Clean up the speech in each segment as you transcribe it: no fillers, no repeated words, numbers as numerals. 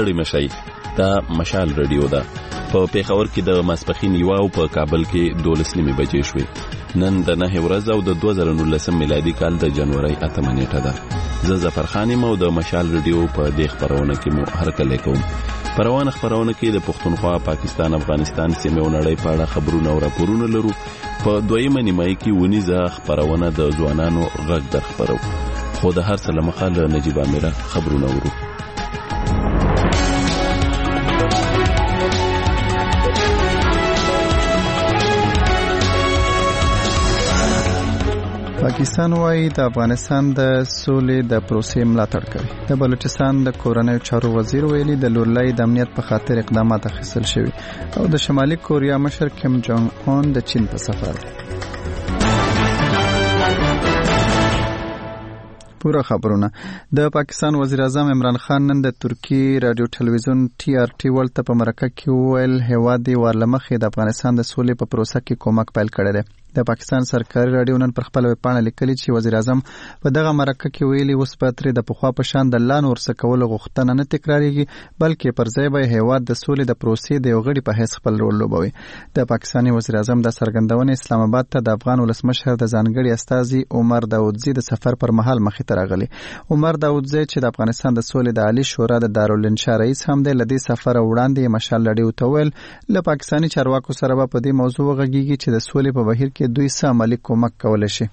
ستړي مشي. دا مشال رادیو ده. په پیښور کې د ماسپخین 1 او په کابل کې 12 بجې شوې. نن د 9 ورځ او د 2019 میلادي کال د جنوري 8 نیټه ده. زه ظفر خان یم او د مشال رادیو په دې خبرونه کې مو هرکلی کوم. خبرونه کې د پښتونخوا، پاکستان، افغانستان سیمې او نړۍ په اړه خبرونه او راپورونه لرو. په دویمه نیمایي کې ونیزه خبرونه د ځوانانو غږ در خبرو. خو د هر څه له مخه له نجیب اميره خبرونه ورو. پاکستان وايي د افغانستان د سولې د پروسې ملاتړ کوي. د بلوچستان د کورنیو چارو وزیر ویلي د لورلای د امنیت په خاطر اقدامات اخیستل شوي او د شمالي کوریا مشر کیم جونګ اون د چین په سفر دی. پورا خبرونه. د پاکستان وزیر اعظم عمران خان نن د ترکی رادیو ټلویزیون TRT ولته په مرکه کې ویل هیواد دی ورلمخې د افغانستان د سولې په پروسه کې کومک پیل کړی دی. د پاکستان سرکاري رادیو نن پر خپل ویبپاڼه لیکلي چې وزیر اعظم په دغه مرکه کې ویلي اوس په تر د پخوا په شان د لا نور څه کول غوښتنه نه تکراریږي بلکې پر ځای به هیواد د سولې د پروسې د یو غړي په حیث خپل رول لوبوي. د پاکستاني وزیر اعظم د څرګندونې اسلام آباد ته د افغان ولسمشر د ځانګړي استازي عمر داودزي د سفر پر مهال مخې ته راغلی. عمر داودزي چې د افغانستان د سولې د عالی شورا د دارالانشا رئیس هم دی، لدی سفر وړاندې مشال رادیو ته ویل له پاکستاني چارواکو سره په دې موضوع غږیږي چې د سولې په بهیر کې دوی سم عملی کومک کولای شي.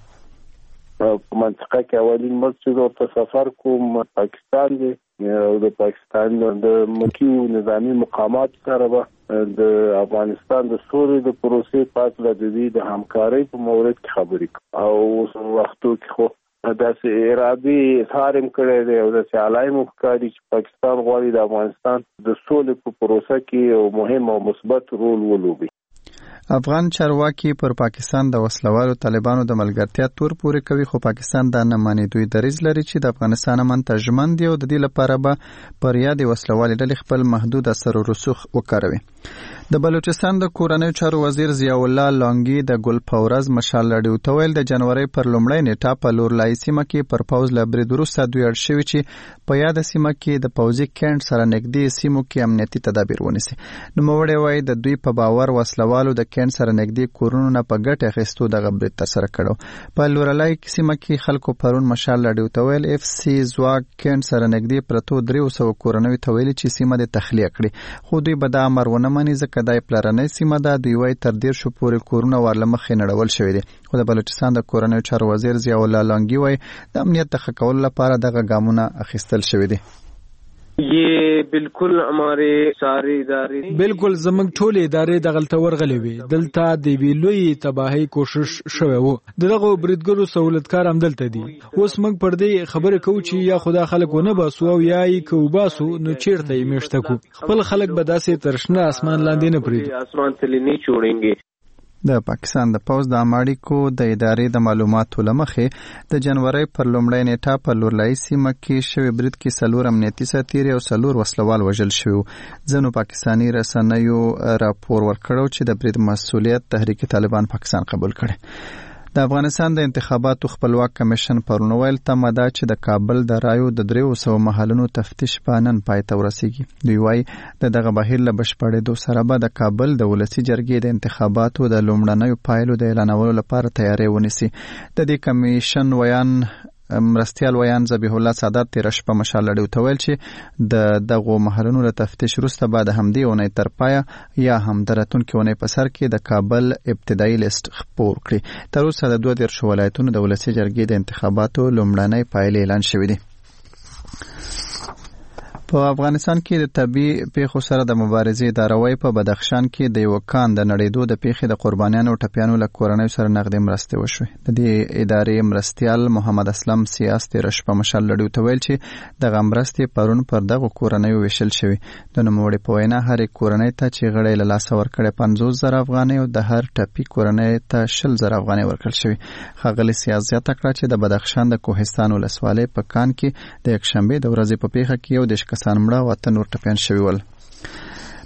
په منطقه کې اولین مرکز او سفر کوم پاکستان دی او د پاکستان د ملکي نظامی مقامات سره د افغانستان د سولې د پروسې په اړه د دې د همکارۍ په مورد کې خبرې او اوس وختو کې خو داسې ارادي اظهار هم کړی دی او داسې علایمو ښکاري چې پاکستان غواړي د افغانستان د سولې په پروسه کې یو مهم او مثبت رول ولوبي. افغان چارواکي پر پاکستان د وسلوالو طالبانو د ملګرتیا تور پورې کوي، خو پاکستان دا نه ماني. دوی دریځ لري چې د افغانستان امن ته ژمن دي او د دې لپاره به پر یاد وسلوالې ډلې خپل محدود اثر او رسوخ وکاروي. د بلوچستان د کورنیو چارو وزیر ضیاء الله لانګي د ګل پورز مشال رادیو ته ویل د جنوري پر لومړۍ نیټه په لورلای سیمه کې پر پوز له برید وروسته دوی اړ شوي چې په یاد سیمه کې د پوزي کیمپ سره نږدې سیمو کې امنیتي تدابیر ونیسي. نوموړی وایي د دوی په باور وسلوالو د کیمپ سره نږدې کورونو نه په ګټه اخیستو دغه برید ترسره کړو. په لورلای سیمه کې خلکو پرون مشال رادیو ته ویل FC ځواک کیمپ سره نږدې پرتو 300 کورنوي ته ویلي چې سیمه د تخلیه کړي، خو دوی به دا امر ونه مني ځکه دای پلرنۍ سیمه ده. دوی وایي تر 100 پورې کورونه ورلمخې نړول شوي دي. خو د بلوچستان د کورنیو چارو وزیر ضیاء الله لانګي وایي د امنیت د ښه کولو لپاره دغه ګامونه اخیستل شوي دي. یہ بالکل ہمارے سارے ادارے بالکل زمنګ ټول ادارې دغلته ورغلې وي. دلته د ویلوی تباہی کوشش شوه وو. دغه بریدګرو سہولتکار هم دلته دي. اوس موږ پر دې خبره کوو چې یا خدا خلک ونه باسو او یا یې کو باسو نو چیرته یې میشته کو. خپل خلک به داسې ترشنه اسمان لاندې نه پریږدي. اسمان تلې نه چوڑेंगे. د پاکستان د پوز د اماړیکو د ادارې د معلوماتو لمخې د جنوري پر لومړۍ نیټه په لورلای سیمه کې شوی برید کې 4 امنیتي سرتیري او 4 وسلوال وژل شوي. ځینو پاکستاني رسنیو راپور ورکړو چې د برید مسؤلیت تحریک طالبان پاکستان قبول کړي. د افغانستان د انتخاباتو خپلواک کمیشن پرون ویل تمه ده چې د کابل د رایو د 300 محلونو تفتیش په نن پای ته ورسیږي. دوی وایي دغه بهیر له بشپړېدو سره به د کابل د ولسي جرګې د انتخاباتو د لومړنیو پایلو د اعلانولو لپاره تیاری ونیسي. د دې کمیشن ویان مرستیال ویان ذبیح الله سادات تیر شپه مشال رادیو ته ویل چې د دغو محلونو له تفتیش وروسته بعد همدې اونۍ تر پایه یا هم د راتلونکې اونۍ په سر کې د کابل ابتدایي لیست خپور کړي. تر اوسه د 32 ولایتونو د ولسي جرګې د انتخاباتو لومړنۍ پایلې اعلان شوې دي. په افغانستان کې د طبي پیښو سره د مبارزې اداره په بدخشان کې د یو کان د نړیدو د پیښې د قربانیانو او ټپیانو له کورنیو سره نغدي مرستې وشوې. د دې ادارې مرستیال محمد اسلم سیاس تیر شپه مشال رادیو ته ویل چې دغه مرستې پرون پر دغه کورنیو ویشل شوې. د نوموړي په وینا هرې کورنۍ ته چې غړي له لاسه ورکړي 50,000 افغانۍ او د هر ټپي کورنۍ ته 20,000 افغانۍ ورکړل شوې. ښاغلي سیاس زیاته کړه چې د بدخشان د کوهستان ولسوالۍ په کان کې د یکشنبه د ورځې په پیښه کې یو د کسان مړه او 8 نور ټپیان شوي ول.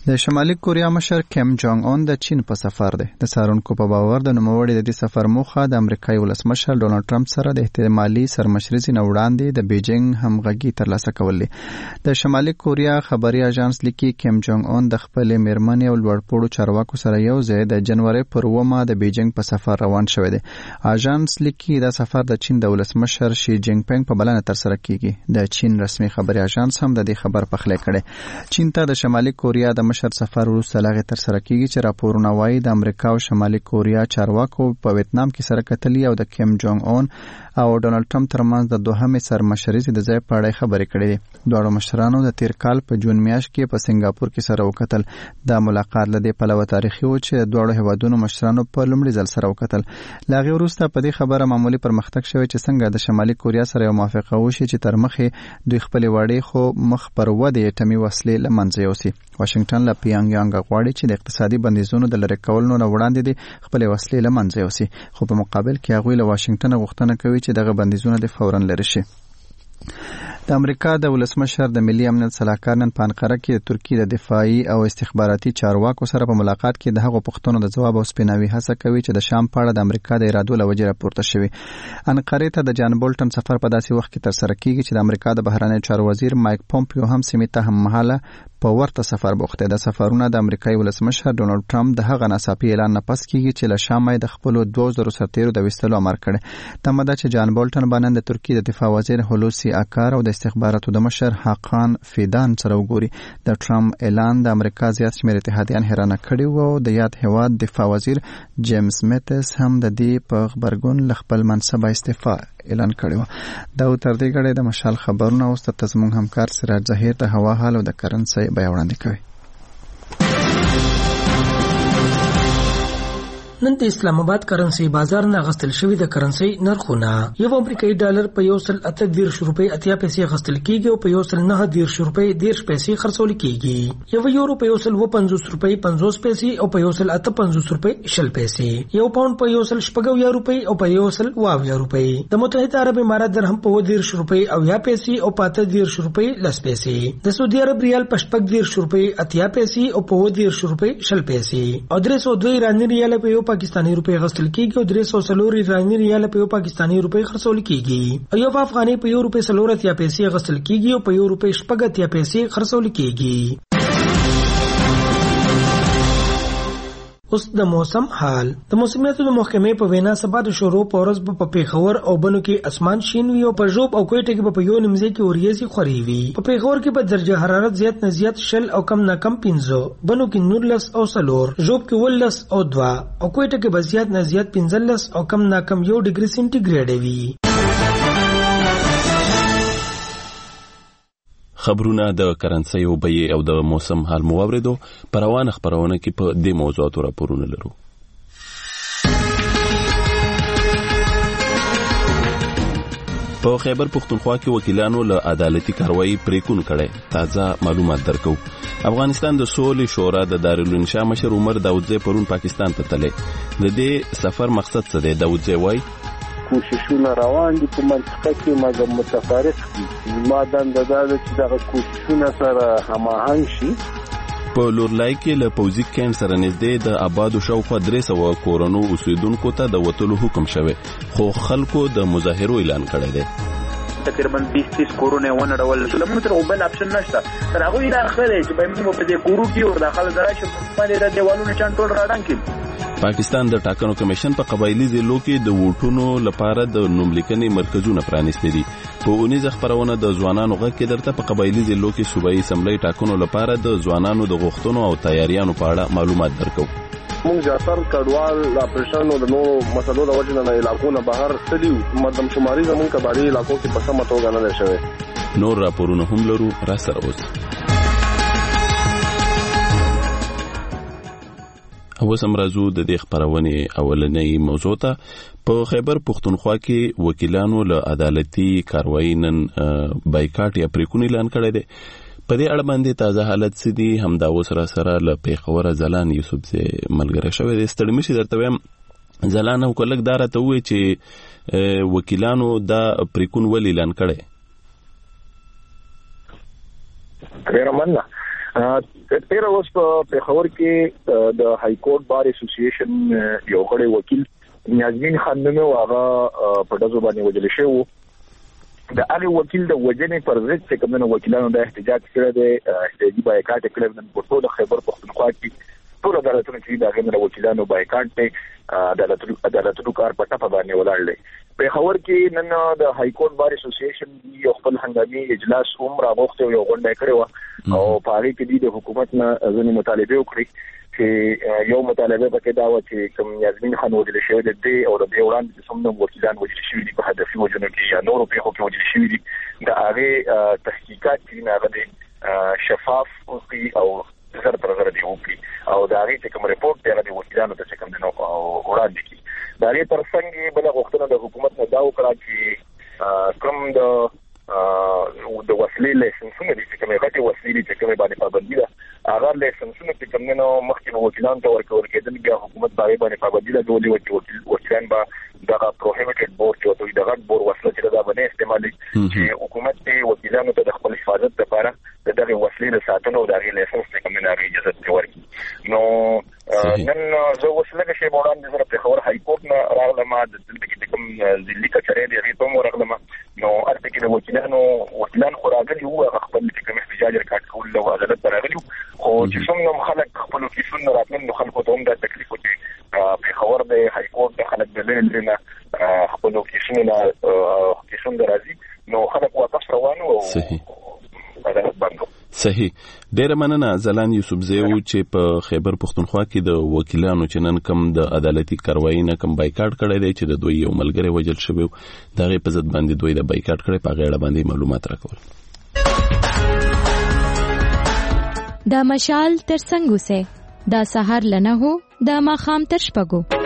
د شمالي کوریا مشر کیم جونګ اون د چین په سفر دی. د څارونکو په باور د نوموړي د دې سفر موخه د امریکایي ولسمشر ډونالد ټرمپ سره د احتمالي سرمشرۍ نه وړاندې د بیجینګ همغږي ترلاسه کول دي. د شمالي کوریا خبري اژانس لیکي کیم جونګ اون د خپل میرمنې او لوړپوړو چارواکو سره یو ځای د جنوري پر 9 د بیجینګ په سفر روان شوی دی. اژانس لیکي دا سفر د چین د ولسمشر شي جینګ پنګ په بلنه تر سره کیږي. د چین رسمي خبري اژانس هم د دې خبر پخلی کړي. چین ته د شمالي کوریا د سفر وروسته لاغه تر سره کیږي چې راپورونه وايي د امریکا او شمالي کوریا چارواکو په ویتنام کې سره کتلي او د کیم جونګ اون او ډونالد ټرمپ ترمنځ د دوهمې سرمشرۍ د ځای په اړه خبرې کړې دي. دواړو مشرانو د تیر کال په جون میاشت کې په سنگاپور کې سره وکتل. دا ملاقات له دې پلوه تاریخي و چې دواړو هیوادونو مشرانو په لومړي ځل سره وکتل. لاغه وروسته په دې خبره معمولی پرمختګ شوی چې څنګه د شمالي کوریا سره یو موافقه وشي چې تر مخې دوی خپل وړي خو مخ پر ودې اټومي وسلې لمنځه یوسي. واشنگټن له پیانګیانګ غواړي چې د اقتصادي بندیزونو د لری کولو نه وړاندې د خپل وسلې لمنځه یوسي، خو په مقابل کې هغوی له واشنگټن غوښتنه کوي چې دغه بندیزونه د فوراً لري شي. د امریکا د ولسمشر د ملي امنیت صلاحکار نن په انقره کې د ترکیې د دفاعي او استخباراتي چارواکو سره په ملاقات کې د هغو پوښتنو د ځواب او سپیناوي هڅه کوي چې د شام په اړه د امریکا د ارادو له وجې راپورته شوي. انقرې ته د جان بولټن سفر په داسې وخت کې ترسره کیږي چې د امریکا د بهرنیو چارو وزیر مایک پومپیو هم سیمې ته هممهاله په ورته سفر بوخت دی. د سفرونه د امریکایي ولسمشر ډونالد ټرمپ د هغه ناڅاپي اعلان نه پس کیږي چې له شامه د خپل 2000 سرتیرو د وستلو امر کړی. تمه ده چې جان بولټن باندې د ترکیې د دفاع وزیر هولوسی اکار او د استخباراتو د مشر حقان فیدان سره وګوري. د ټرمپ اعلان د امریکا زیات شمېر اتحادیان حیرانه کړي وو او د یاد هیواد دفاع وزیر جیمز میتس هم د دې په خبرګون ل خپل منصب استعفا اعلان کړی و. دا تر دې غړي د مشال خبرونه اوس ته زموږ همکار سراج ظهیر د هوا حال او د کرنسي بیا وړاندې کوي. نن د اسلام آباد کرنسي بازار نه غستل شوی د کرنسي نرخونه یو امریکایي ډالر په 1.38 روپۍ 80 پیسې غستل کیږي او په 1.9 روپۍ 10 پیسې خرڅول کیږي. یو یورو په 1.50 روپۍ 50 پیسې او په 1.58 روپۍ 10 پیسې. یو پاوند په 1.50 روپۍ او په 1.20 روپۍ. د متحده عرب امارات درهم په 10 روپۍ او 10 پیسې او په 10 روپۍ 10 پیسې. د سعودي عرب ریال په 10 روپۍ 80 پیسې او په 10 روپۍ 10 پیسې. او 302 ایرانی ریال په پاکستانی روپے غسل کیږي او 304 ایرانی ریال په یو پاکستانی روپے خرڅول کیږي. او یو افغاني په یو روپے 3 پیسې غسل کیږي او په یو روپے 8 پیسې خرڅول کیږي. اوس د موسم حال. د موسمیاتو د محکمې په وینا سبا د شروع په ورځ په پیښور او بنو کې اسمان شین وي او په ژوب او کوټه کې په یو نیمځي کې اوریځي خوري وي. په پیښور کې په درجه حرارت زیات نه زیات 0 او کم نه کم 15، بنو کې 19 او 4، ژوب کې 18 او 2 او کوټه کې به زیات نه زیات 15 او کم نه کم 1 ډیګري سنټیګریډ وي. خبرونه د کرنسي او بیې او د موسم حال مو اوریدو. پر روانه خبرونه کې په دې موضوعاتو راپورونه لرو. په خیبر پختونخوا کې وکیلانو له عدالتي کاروایی پریکون کړي. تازه معلومات درکو. افغانستان د سولې شورا د دارالانشا مشر عمر داودزی پرون پاکستان ته تللی. د دې سفر مقصد څه دی؟ داودزی وایي کوششونه روان دي په منطقه کې مګر متفارق دي. ما دنده دا ده چې دغه کوششونه سره هماهنګ شي. په لورلای کې له پوځي کیمپ سره نږدې د آبادو شاوخوا 300 کورونو اوسیدونکو ته د وتلو حکم شوی، خو خلکو د مظاهرو اعلان کړی دی. تقریبا 20 کورونه ونړول شول. موږ تر بل اپشن نشته. تر هغه دا خبره چې به موږ په دې کورو کې ور داخله درشه په باندې د دیوالونو چانټول راډان کې. پاکستان د ټاکنو کمیشن په قبایلی ضلعو کې د ووټونو لپاره د نوملیکنې مرکزونه پرانیستي دي. په اونیزه خبرونه د ځوانانو غږ کې درته په قبایلی ضلعو کې صوبایي اسمبلی ټاکنو لپاره د ځوانانو د غوښتنو او تیاریانو په اړه معلومات درکو. موږ زیاتر کډوال د اپریشن او د نورو مسلو د وجه نه علاقونه بهر تلیو. مردم شماري زموږ کباري علاقو کې په سمه توګه نه ده شوی. نور راپورونه هم لرو، را سره اوس. اوس هم راځو د دې خبرونې اولنۍ موضوع ته. په خیبر پختونخوا کې وکیلانو له عدالتي کاروایی نن بایکاټ یا پریکون اعلان کړی دی. په دې اړه باندې تازه حالت څه دي همدا اوس را سره له پیښور ځلان یوسفزی ملګری شوی دی. ستړی مشي درته وایم ځلان او کلک دا راته ووایي چې وکیلانو دا پریکون ولې اعلان کړی؟ خیر مننه. تیر اوس په خبر کې د های کورټ بار اسوسییشن یو غړي وکیل نیازمین خان نومو هغه په دغه باندې وجل شو د هغه وکیل د وجنې پر ضد چې کومه وکیلانو د احتجاج کړی دی احتجاجي بایکاټ کړی د پورتو د خیبر پختونخوا کې ټول عدالتونو چې دا غوښنه وکیلانو بایکاټ ته عدالتونو کار په ټاپه باندې ولاړ دی په خبر کې نن د های کورټ بار اسوسییشن یو خپل هنګامي اجلاس عمره وخت یو غونډه کړې و او په هغه کې د حکومت نه ځینې مطالبه وکړي چې یو مطالبه پکې دا و چې کوم یاسمین خان وجل شوی دی او د وړاندې څومره وکیلان وجل شوی دي په هدفي وجنو کې یا نورو په خو کې وجل شوی دي د هغه تحقیقات چې نه غوډي شفاف او زر پر زر دی وکړي او دا غي چې کوم ریپورت دی هغه وکیلانو ته کوم دنو وړاندې کی دا غي ترڅنګ بل غوښتنه د حکومت نه دا وکړه چې کوم د وسلې لایسنسونه دي چې کومه غټي وسلې چې کومه باندې پابندي ده هغه لایسنسونه چې کوم نو مخکې وکیلانو ته ورکول کېدل بیا حکومت باندې پابندي ده ډولې وکیلان به دا پروهیبټډ بورډ چې دوی دغه بور وسله چې دا باندې استعمالي چې حکومت ته وکیلانو ته د خپل حفاظت لپاره دغه وسلې د ساتنو او دغه لایسنس ته کوم نه اجازه ورکړي نو نن زه وسله شي وړاندې زره په خبر های کورټ نه راغلم د دلته کې کوم ځلې کچره دی ریته مو راغلم نو ارته کې د وکیلان خوراغلي او خپل کوم احتجاج ریکارډ کول او عدالت راغلي خو چې څومره خلک خپل کیسونه راتلل نو خلکو ته هم دا تکلیف وکړي په خبر د های کورټ د خلک د لینه خپل کیسونه راځي نو خلک واپس روانو او عدالت باندې صحیح ډیر مننه زلان یوسفزیو چې په خیبر پختونخوا کې د وکیلانو چې نن کم د عدالتي کاروایی نه کم بایکاټ کړی دی چې د دوی یو ملګری وجل شوی دغه په ضد باندې دوی د بایکاټ کړی په غیړه باندې معلومات راکول دا مشال تر څنګه سه دا سحر لنه هو دا ماخام تر شپګو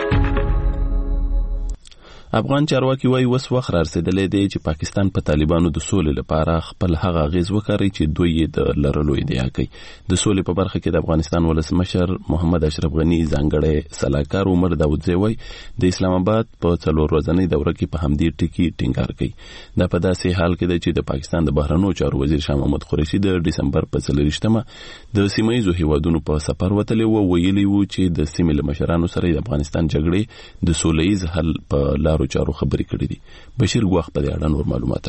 افغان چارواکي وايي وس وخت رسیدلې دی چې پاکستان په طالبانو د سولې لپاره خپل هغه غیز وکړي چې دوی د لرلو ادعا کوي د سولې په برخه کې د افغانستان ولسمشر محمد اشرف غنی ځانګړی سلاکار عمر داودزی وايي د اسلام آباد په 4 ورځنۍ دوره کې په همدې ټکی ټینګار کوي دا په داسې حال کې دی چې د پاکستان د بهرنیو چارو وزیر شاه محمود قریشي د دسمبر په 24مه د سیمایي هیوادونو په سفر وتلی و ویلي و چې د سیمې له مشرانو سره د افغانستان جګړې د سولهییز حل په لارو چارو خبرې کړې دي بشیر ګواخ په دې اړه نور معلومات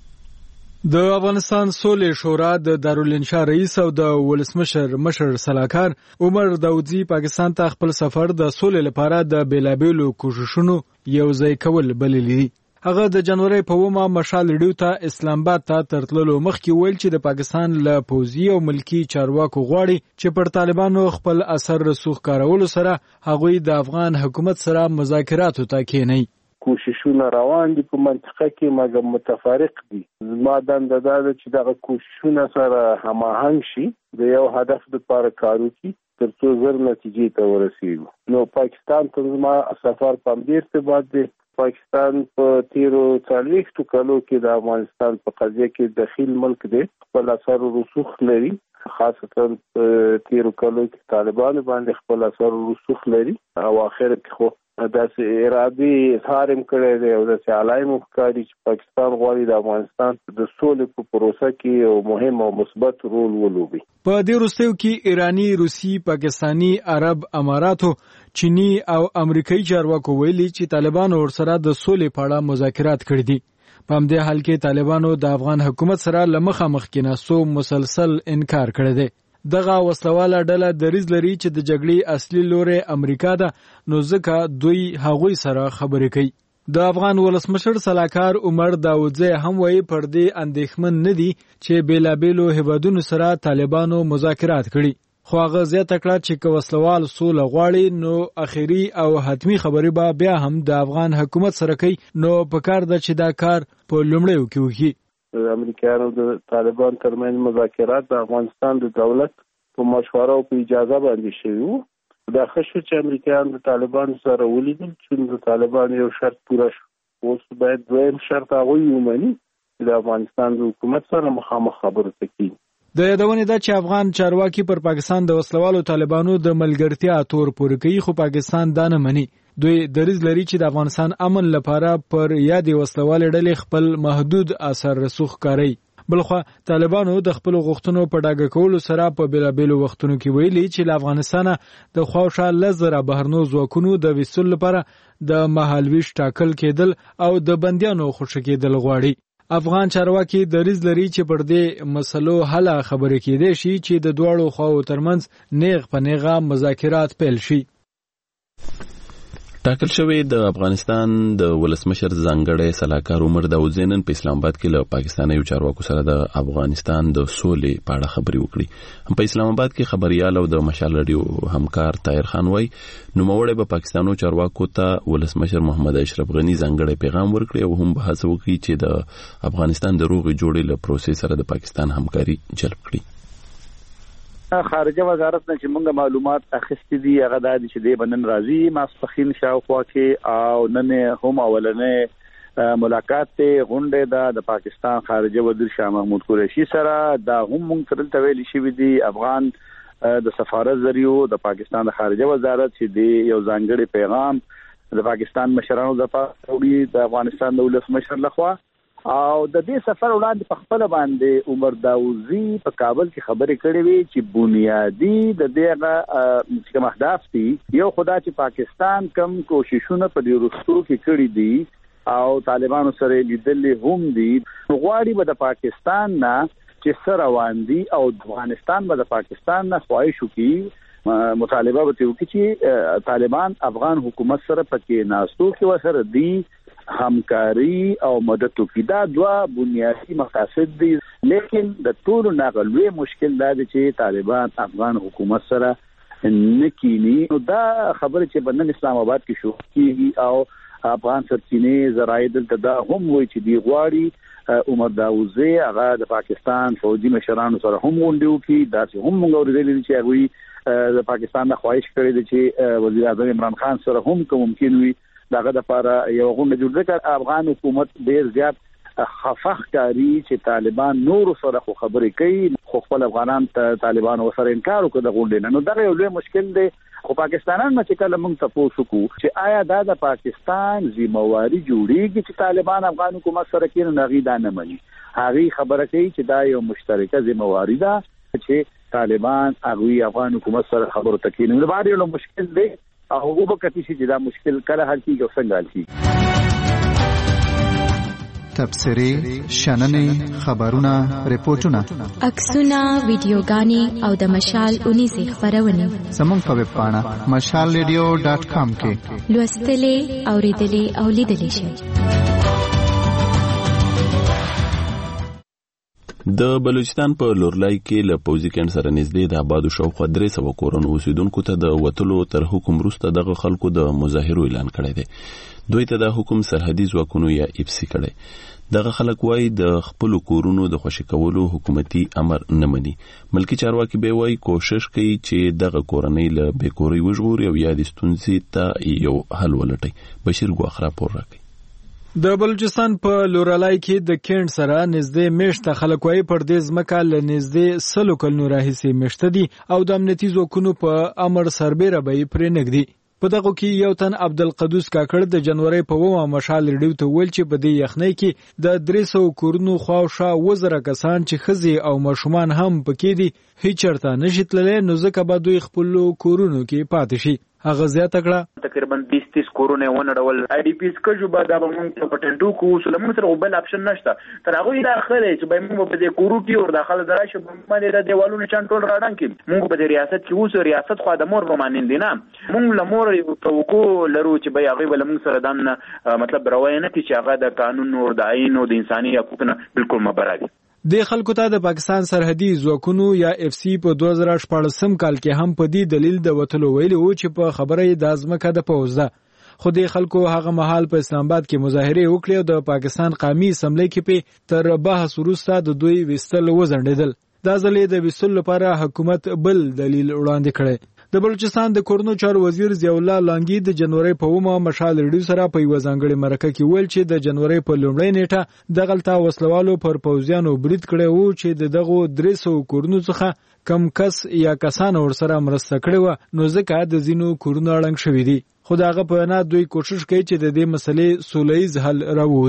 راکړي د افغانستان سولې شورا د دارالانشا رئیس او د ولسمشر سلاکار عمر داودزی پاکستان ته خپل سفر د سولې لپاره د بیلابیلو کوششونو یو ځای کول بللی دي هغه د جنوري په ومه مشال ریډیو ته اسلام آباد ته ترتللو مخکې ویل چې د پاکستان له پوځي او ملکی چارواکو غواړي چې پر طالبانو خپل اثر رسوخ کارولو سره هغوی د افغان حکومت سره مذاکراتو ته کېني کوششونه روان دي په منطقه کې مګر متفارق دي ما دنده دا چې دغه کوششونه سره هماهنګ شي د یو هدف لپاره کار وکړي ترڅو زر نتیجې ته ورسیږو نو پاکستان ته ما سفر په دې ارتباط دی پاکستان په تیرو 40 کالو کې د افغانستان په قضیه کې دخیل ملک دی خپل اثر رسوخ لري خاصه تیرو کالو کې طالبان باندې خپل اثر رسوخ لري او اخر کې خو داسې ارادي اظهار هم کړی دی او داسې علایم ښکاري چې پاکستان غواړي د افغانستان د سولې په پروسه کې یو مهم او مثبت رول ولوبي په دې وروستیو کې ایرانی روسي پاکستانی عرب اماراتو چینی او امریکایي چارواکو ویلي چې طالبانو ورسره د سولې په اړه مذاکرات کړي دي په همدې حال کې طالبانو د افغان حکومت سره له مخامخ کېناستو مسلسل انکار کړی دی دغه وسلواله ډله دریځ لري چې د جګړې اصلي لوري امریکا ده نو ځکه دوی هغوی سره خبرې کوي د افغان ولسمشر سلاکار عمر داودزی هم وایي پر دې اندېښمن نه دي چې بیلابیلو هیوادونو سره طالبانو مذاکرات کړي خو هغه زیاته کړه چې وسلوال سوله غواړي نو اخیری او حتمی خبرې به بیا هم د افغان حکومت سره کوي نو پکار ده چې دا کار په لومړیو کې وکړي د امریکایانو د طالبان ترمنځ مذاکرات د افغانستان د دولت په مشوره او په اجازه باندې شوي وو دا ښه شو چې امریکایان د طالبان سره ولیدل چې د طالبان یو شرط پوره شو اوس باید دویم شرط هغوی ومني چې د افغانستان د حکومت سره مخامخ خبرې وکړي د یادونې ده چې افغان چارواکي پر پاکستان د وسلوالو طالبانو د ملګرتیا تور پورې کوي خو پاکستان دا نه مني دوی دریځ لري چې د افغانستان امن لپاره پر یادې وسلوالې ډلې خپل محدود اثر رسوخ کوي بلخوا طالبانو د خپل غوښتنو په ډاګه کولو سره په بیلابېلو وختونو کې ویلي چې له افغانستان د خواوشا لزر بهرنو ځواکونو د ویستلو لپاره د مهالویش ټاکل کېدل او د بندیانو خوشی کېدل غواړي. افغان چارواکي دریځ لري چې پر دې مسلو حل خبرې کېدې شي چې د دواړو خواو ترمنځ نیغ په نیغه مذاکرات پیل شي. ټاکل شوی د افغانستان د ولسمشر ځانګړی سلاکار عمر داود زینن په اسلام آباد کې له پاکستاني چارواکو سره د افغانستان د سولې په اړه خبرې وکړي. په اسلام آباد کې خبريال او د مشال رادیو همکار طاهر خان وای نوموړی به پاکستانو چارواکو ته ولسمشر محمد اشرف غنی ځانګړی پیغام ورکړي او هم بحث وکړي چې د افغانستان د روغې جوړې له پروسې سره د پاکستان همکاري جلب کړي. خارجه وزارت نه چې موږ معلومات اخیستې دي هغه د چې د بنن راضي ماسپخین شاوخوا کې او نن هم اولنې ملاقات ته غونډه د پاکستان خارجه وزیر شاه محمود قریشي سره دا هم موږ ترل تویل شي دي افغان د سفارت ذریعہ د پاکستان د خارجه وزارت چې دی یو ځانګړي پیغام د پاکستان مشرانو د پاره د افغانستان د ولسمشر لخوا او د دې سفر وړاندې په خپل باندې عمر داوزی په کابل کې خبرې کړې وي چې بنیادی د دې کوم اهداف دي یو خدا چې پاکستان کم کوششونه په دې رستو کې کړې دي او طالبانو سره لیدل هم دي غواړي به د پاکستان نه چې سره واندي او افغانستان به د پاکستان نه خواهش وکړي مطالبه وکړي چې طالبان افغان حکومت سره پکې ناستو کې وسره دي همکاري او مدد وکړي. دا دوه بنیادی مقاصد دي لیکن د ټولو ناغلوي مشکل دا دی چې طالبان افغان حکومت سره نکینی. نو دا خبره چې بنن اسلام آباد کې شو کیږي او افغان سرچینې زراید دلته هم وایي چې دی غواړي عمر داوزی هغه د پاکستان فوجي مشرانو سره هم غونډه وکړي. دا چې هم موږ اورېدل چې هغه د پاکستان د خواهش کړی دی چې وزیر اعظم عمران خان سره هم کوم ممکن وي داغه د لپاره یو غونډه جوړ کړي. افغان حکومت ډیر زیات خفخ کاری چې طالبان نور سره خبرې کوي خو خپل افغانان طالبان سره انکار وکړي د غونډې نه. نو دا یو لوی مشکل دی. خو پاکستانان چې کله موږ تاسو کو چې آیا دا د پاکستان ذمہواری جوړیږي چې طالبان افغان حکومت سره کې نه غي دا نه مني. هغه خبره کوي چې دا یو مشترکه ذمہواری ده چې طالبان هغه افغان حکومت سره خبرو تکینه. نو باندې یو مشکل دی او وبکتی چې دا مشکل کله حل کیږي او څنګه حل کیږي. تبصرې شننې خبرونه ریپورتونه عکسونه ویډیوګانې او د مشال 19 خبرونه زموږ په ویب پاڼه mashalradio.com کې لوستلې اوریدلې او لیدلې شئ. د بلوچستان په لورلای کې له پوځي کمپ سره نږدې د آبادو شاوخوا 300 کورونو اوسیدونکو ته د وتلو تر حکم وروسته دغه خلکو د مظاهرو اعلان کړی دی. دوی ته د حکم سرحدي ځواکونو یا ایپسي کړی. دغه خلک وایي د خپل کورونو د خوشی کولو حکومتي امر نه مني. ملکی چارواکي به وایي کوشش کوي چې دغه کورنۍ له بیکوري وژغوري او یا د ستونزې ته یو حل ولټي. بشیر ګواخرا پور راکړي. د بلوچستان په لورلای کې د کیند سره نږدې میشته خلک وایي پر دې ځمکه له نږدې 100 کلونو راهیسې میشته دي او د امنیتي ځواکونو په امر سربیره به یې پرې نږدي. په دغه کې یو تن عبدالقدوس کاکړ د جنوري په 2 مشال ریډیو ته ویل چې په دې یخنۍ کې د 300 کورونو خواوشا 1000 کسان چې خزي او ماشومان هم پکې دي هیڅ چرته نشي تللی نو ځکه به دوی خپل کورونو کې پاتې شي. هغه زیاته کړه تقریبا 20-30 کورونه ونړول آی ډی پیس کجو بعد به موږ په ټنډو کو سلمون سره بل اپشن نشته تر هغه دا خره چې به موږ په دې کورو کې ور داخله دراشه باندې د دیوالونو چانټول راډان کې موږ په دې ریاست کې اوس ریاست خو د مور رومانین دي نه موږ لمور توکو لرو چې به هغه بل موږ سره دان مطلب روایت نه چې هغه د قانون او د عین او د انساني حقوقو بالکل مبرابر. د خلکو ته د پاکستان سرحدي ځواکونو یا اف سی په 2014 کال کې هم په دې دلیل د وټلو ویلي و چې په خبره د ازمکه د پوز ده. خو د خلکو هغه محل په اسلام آباد کې مظاهره وکړي او د پاکستان قومي اسمبلی کې په تر بحث وروسته د دوی وستل وزندل. دا ځلې د وستل لپاره حکومت بل دلیل وړاندې کړي. د بلوچستان د کورنو چارو وزیر ضیاء الله لانګي د جنوري په 1 مشال ریډیو سره په یو ځانګړي مرکه کې ویل چې د جنوري په لومړۍ نیټه د غلطه وسلوالو پر پوځیانو برید کړي وو چې دغه 300 کورونو څخه کم کس یا کسان ورسره مرسته کړي و نو ځکه د زینو کورونه اړنګ شوې دي. خو داغه په نه دوی کوشش کوي چې د دې مسلې سولهیز حل راووزي.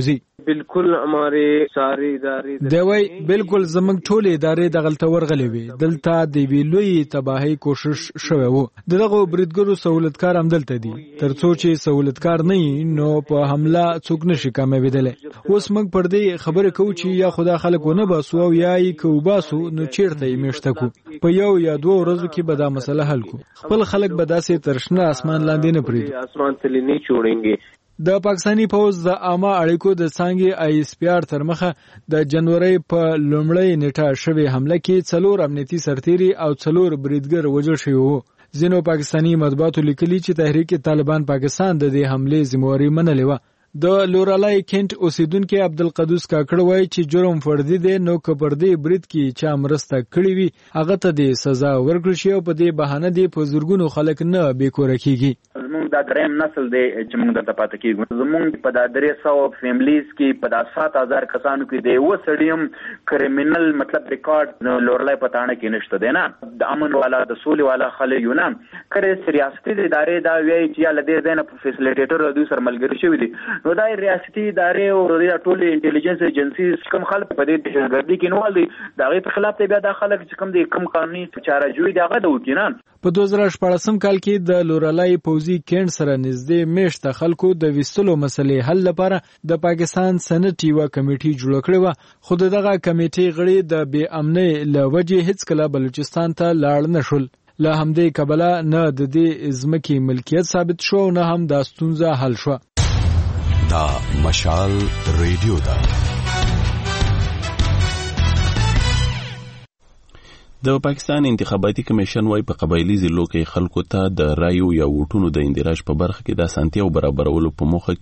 बिल्कुल हमारे सारे ادارې دی وای بالکل زمنګ ټول ادارې دغلته ورغلې وي دلته د ویلوی تباہی کوشش شوه وو دغه بریدګرو سہولتکار هم دلته دي ترڅو چې سہولتکار نه نو په حمله څوک نشي کامیابیدل اوس موږ پر دې خبره کوو چې یا خدا خلکونه باسو او یا یې کوباسو نو چیرته یې مشتکو په یو یا دوه ورځو کې به دا مسله حل کو خپل خلک به داسې ترشنه اسمان لاندې نه پریږدي اسمان تلې نه جوړेंगे د پاکستانی پوز د عامه اړیکو د څنګه آی اس پی آر تر مخه د جنوري په لومړۍ نیټه شوی حمله کې 4 امنیتي سرتیري او 4 بریدګر وژل شوی وو ځینو پاکستانی مطبوعاتو لیکلي چې تحریک طالبان پاکستان د دې حمله ذمہواری منلې و د لورالای کینټ اوسیدونکو عبدالقدوس کاکړ وایي چې جرم فردي دی نو کبردي برید کې چا مرسته کړې وي هغه ته د سزا ورکړل شي او په دې بهانه دی په زورګونو خلک نه بیکور کیږي زمونږ دا دریم نسل دی چې موږ درته پاتې کیږو زمونږ په دا 300 فیملیز کې په دا 7000 کسانو کې دی و سړیم کریمینل مطلب ریکارډ لورلای پټانه کې نشته دی نه د امن والا د سولې والا خلک یو نه کړي ریاستي ادارې دا وایي چې لدې دینه په فیسیلیټیټر د دوی سره ملګری شوی دي نو دا ریاستي ادارې او د ټولې انټيليجنس ایجنسیز کوم خلک په دې ګردي کې نوال دي دا غي په خلاف ته بیا د خلک چې کوم دي کوم قانوني چاره جوړي دغه د وکینان په 2014 کال کې د لورالای پوزي کینټ سره نږدې میشته خلکو د وستلو مسلې حل لپاره د پاکستان سنټ یو کمیټي جوړ کړې و خو دغه کمیټي غړي د بې امنۍ لوجې هیڅ کله بلوچستان ته لاړ نشول له همدې کبله نه د دې ځمکې ملکیت ثابت شو نه هم د ستونزه حل شو دا مشال ریډیو دا د پاکستان انتخاباتي کمیشن وايي په قبایلی ضلعو کې خلکو ته د رایو یا ووټونو د اندراج په برخه کې د اسانتیاو برابرولو په موخه